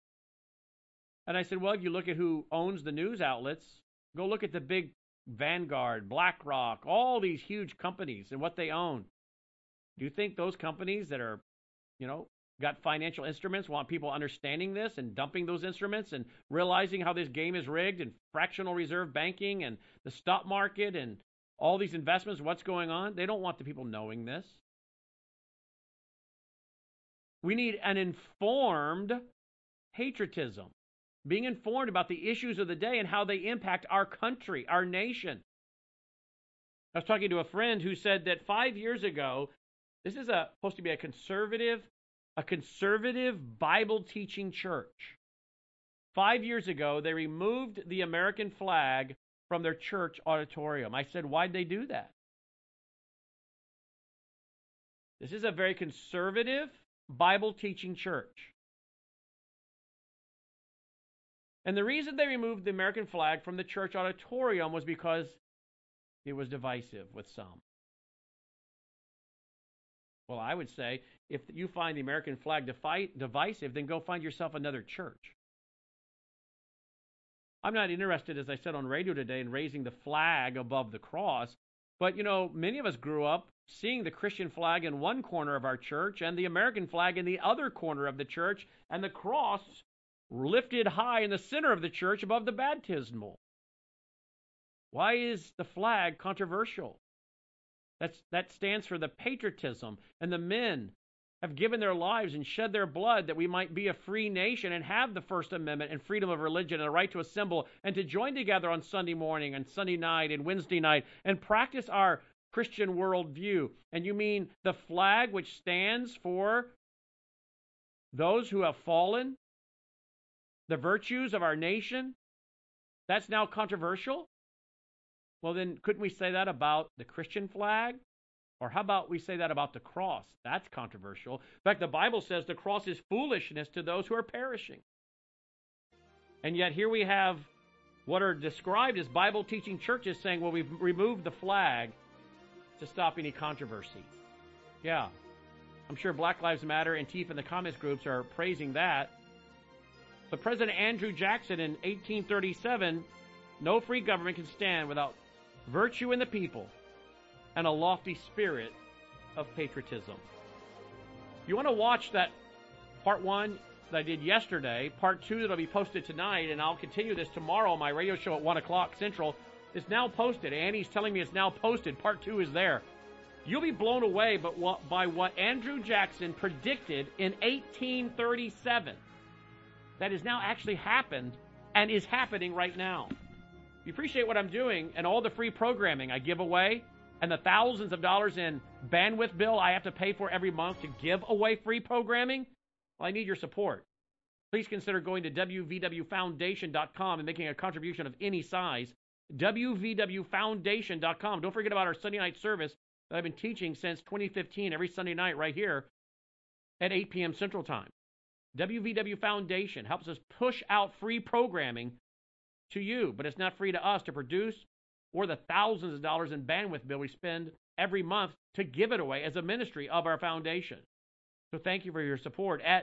And I said, well, if you look at who owns the news outlets, go look at the big Vanguard, BlackRock, all these huge companies and what they own. Do you think those companies that are, you know, got financial instruments want people understanding this and dumping those instruments and realizing how this game is rigged and fractional reserve banking and the stock market and all these investments, what's going on? They don't want the people knowing this. We need an informed patriotism. being informed about the issues of the day and how they impact our country, our nation. I was talking to a friend who said that five years ago, this is a, supposed to be a conservative, a conservative Bible teaching church. Five years ago, they removed the American flag from their church auditorium. I said, why'd they do that? This is a very conservative Bible teaching church. And the reason they removed the American flag from the church auditorium was because it was divisive with some. Well, I would say, if you find the American flag defi- divisive, then go find yourself another church. I'm not interested, as I said on radio today, in raising the flag above the cross. But, you know, many of us grew up seeing the Christian flag in one corner of our church and the American flag in the other corner of the church, and the cross lifted high in the center of the church above the baptismal. Why is the flag controversial? That's, that stands for the patriotism, and the men have given their lives and shed their blood that we might be a free nation and have the First Amendment and freedom of religion and a right to assemble and to join together on Sunday morning and Sunday night and Wednesday night and practice our Christian worldview. And you mean the flag which stands for those who have fallen, the virtues of our nation, that's now controversial? Well, then couldn't we say that about the Christian flag? Or how about we say that about the cross? That's controversial. In fact, the Bible says the cross is foolishness to those who are perishing. And yet here we have what are described as Bible-teaching churches saying, well, we've removed the flag to stop any controversy. Yeah, I'm sure Black Lives Matter and Antifa and the comments groups are praising that. But President Andrew Jackson in eighteen thirty-seven, no free government can stand without virtue in the people and a lofty spirit of patriotism. You want to watch that part one that I did yesterday, part two that'll be posted tonight, and I'll continue this tomorrow on my radio show at one o'clock Central. It's now posted. Annie's telling me it's now posted. Part two is there. You'll be blown away but what, by what Andrew Jackson predicted in eighteen thirty-seven. That has now actually happened and is happening right now. If you appreciate what I'm doing and all the free programming I give away, and the thousands of dollars in bandwidth bill I have to pay for every month to give away free programming, well, I need your support. Please consider going to W V W foundation dot com and making a contribution of any size. W V W foundation dot com. Don't forget about our Sunday night service that I've been teaching since twenty fifteen, every Sunday night right here at eight p.m. Central Time. W V W Foundation helps us push out free programming to you, but it's not free to us to produce or the thousands of dollars in bandwidth bill we spend every month to give it away as a ministry of our foundation. So thank you for your support at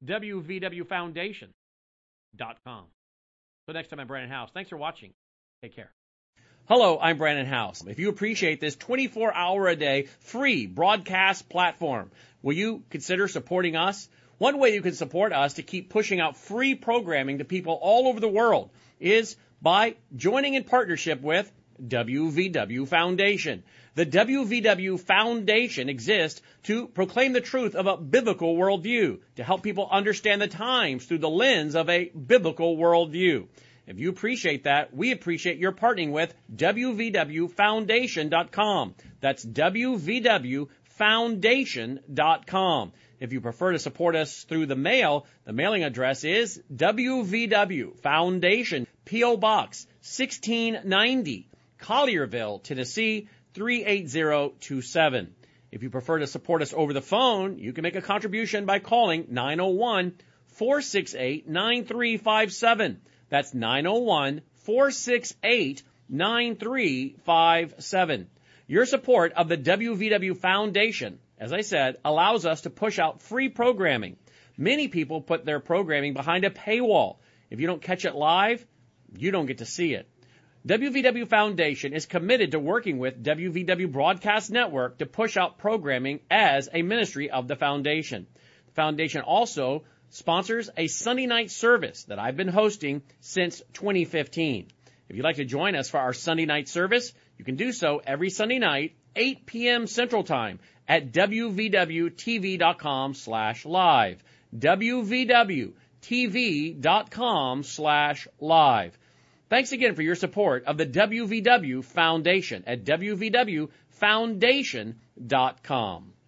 W V W foundation dot com. So next time, I'm Brandon House. Thanks for watching. Take care. Hello, I'm Brandon House. If you appreciate this twenty-four hour a day free broadcast platform, will you consider supporting us? One way you can support us to keep pushing out free programming to people all over the world is by joining in partnership with W V W Foundation. The W V W Foundation exists to proclaim the truth of a biblical worldview, to help people understand the times through the lens of a biblical worldview. If you appreciate that, we appreciate your partnering with W V W foundation dot com. That's W V W foundation dot com. If you prefer to support us through the mail, the mailing address is W V W Foundation, P O. Box sixteen ninety, Collierville, Tennessee three eight zero two seven. If you prefer to support us over the phone, you can make a contribution by calling nine oh one, four six eight, nine three five seven. That's nine oh one, four six eight, nine three five seven. Your support of the W V W Foundation, as I said, allows us to push out free programming. Many people put their programming behind a paywall. If you don't catch it live, you don't get to see it. W V W Foundation is committed to working with W V W Broadcast Network to push out programming as a ministry of the Foundation. The Foundation also sponsors a Sunday night service that I've been hosting since twenty fifteen. If you'd like to join us for our Sunday night service, you can do so every Sunday night, eight p.m. Central Time at W V W T V dot com slash live. W V W T V dot com slash live. Thanks again for your support of the W V W Foundation at W V W foundation dot com.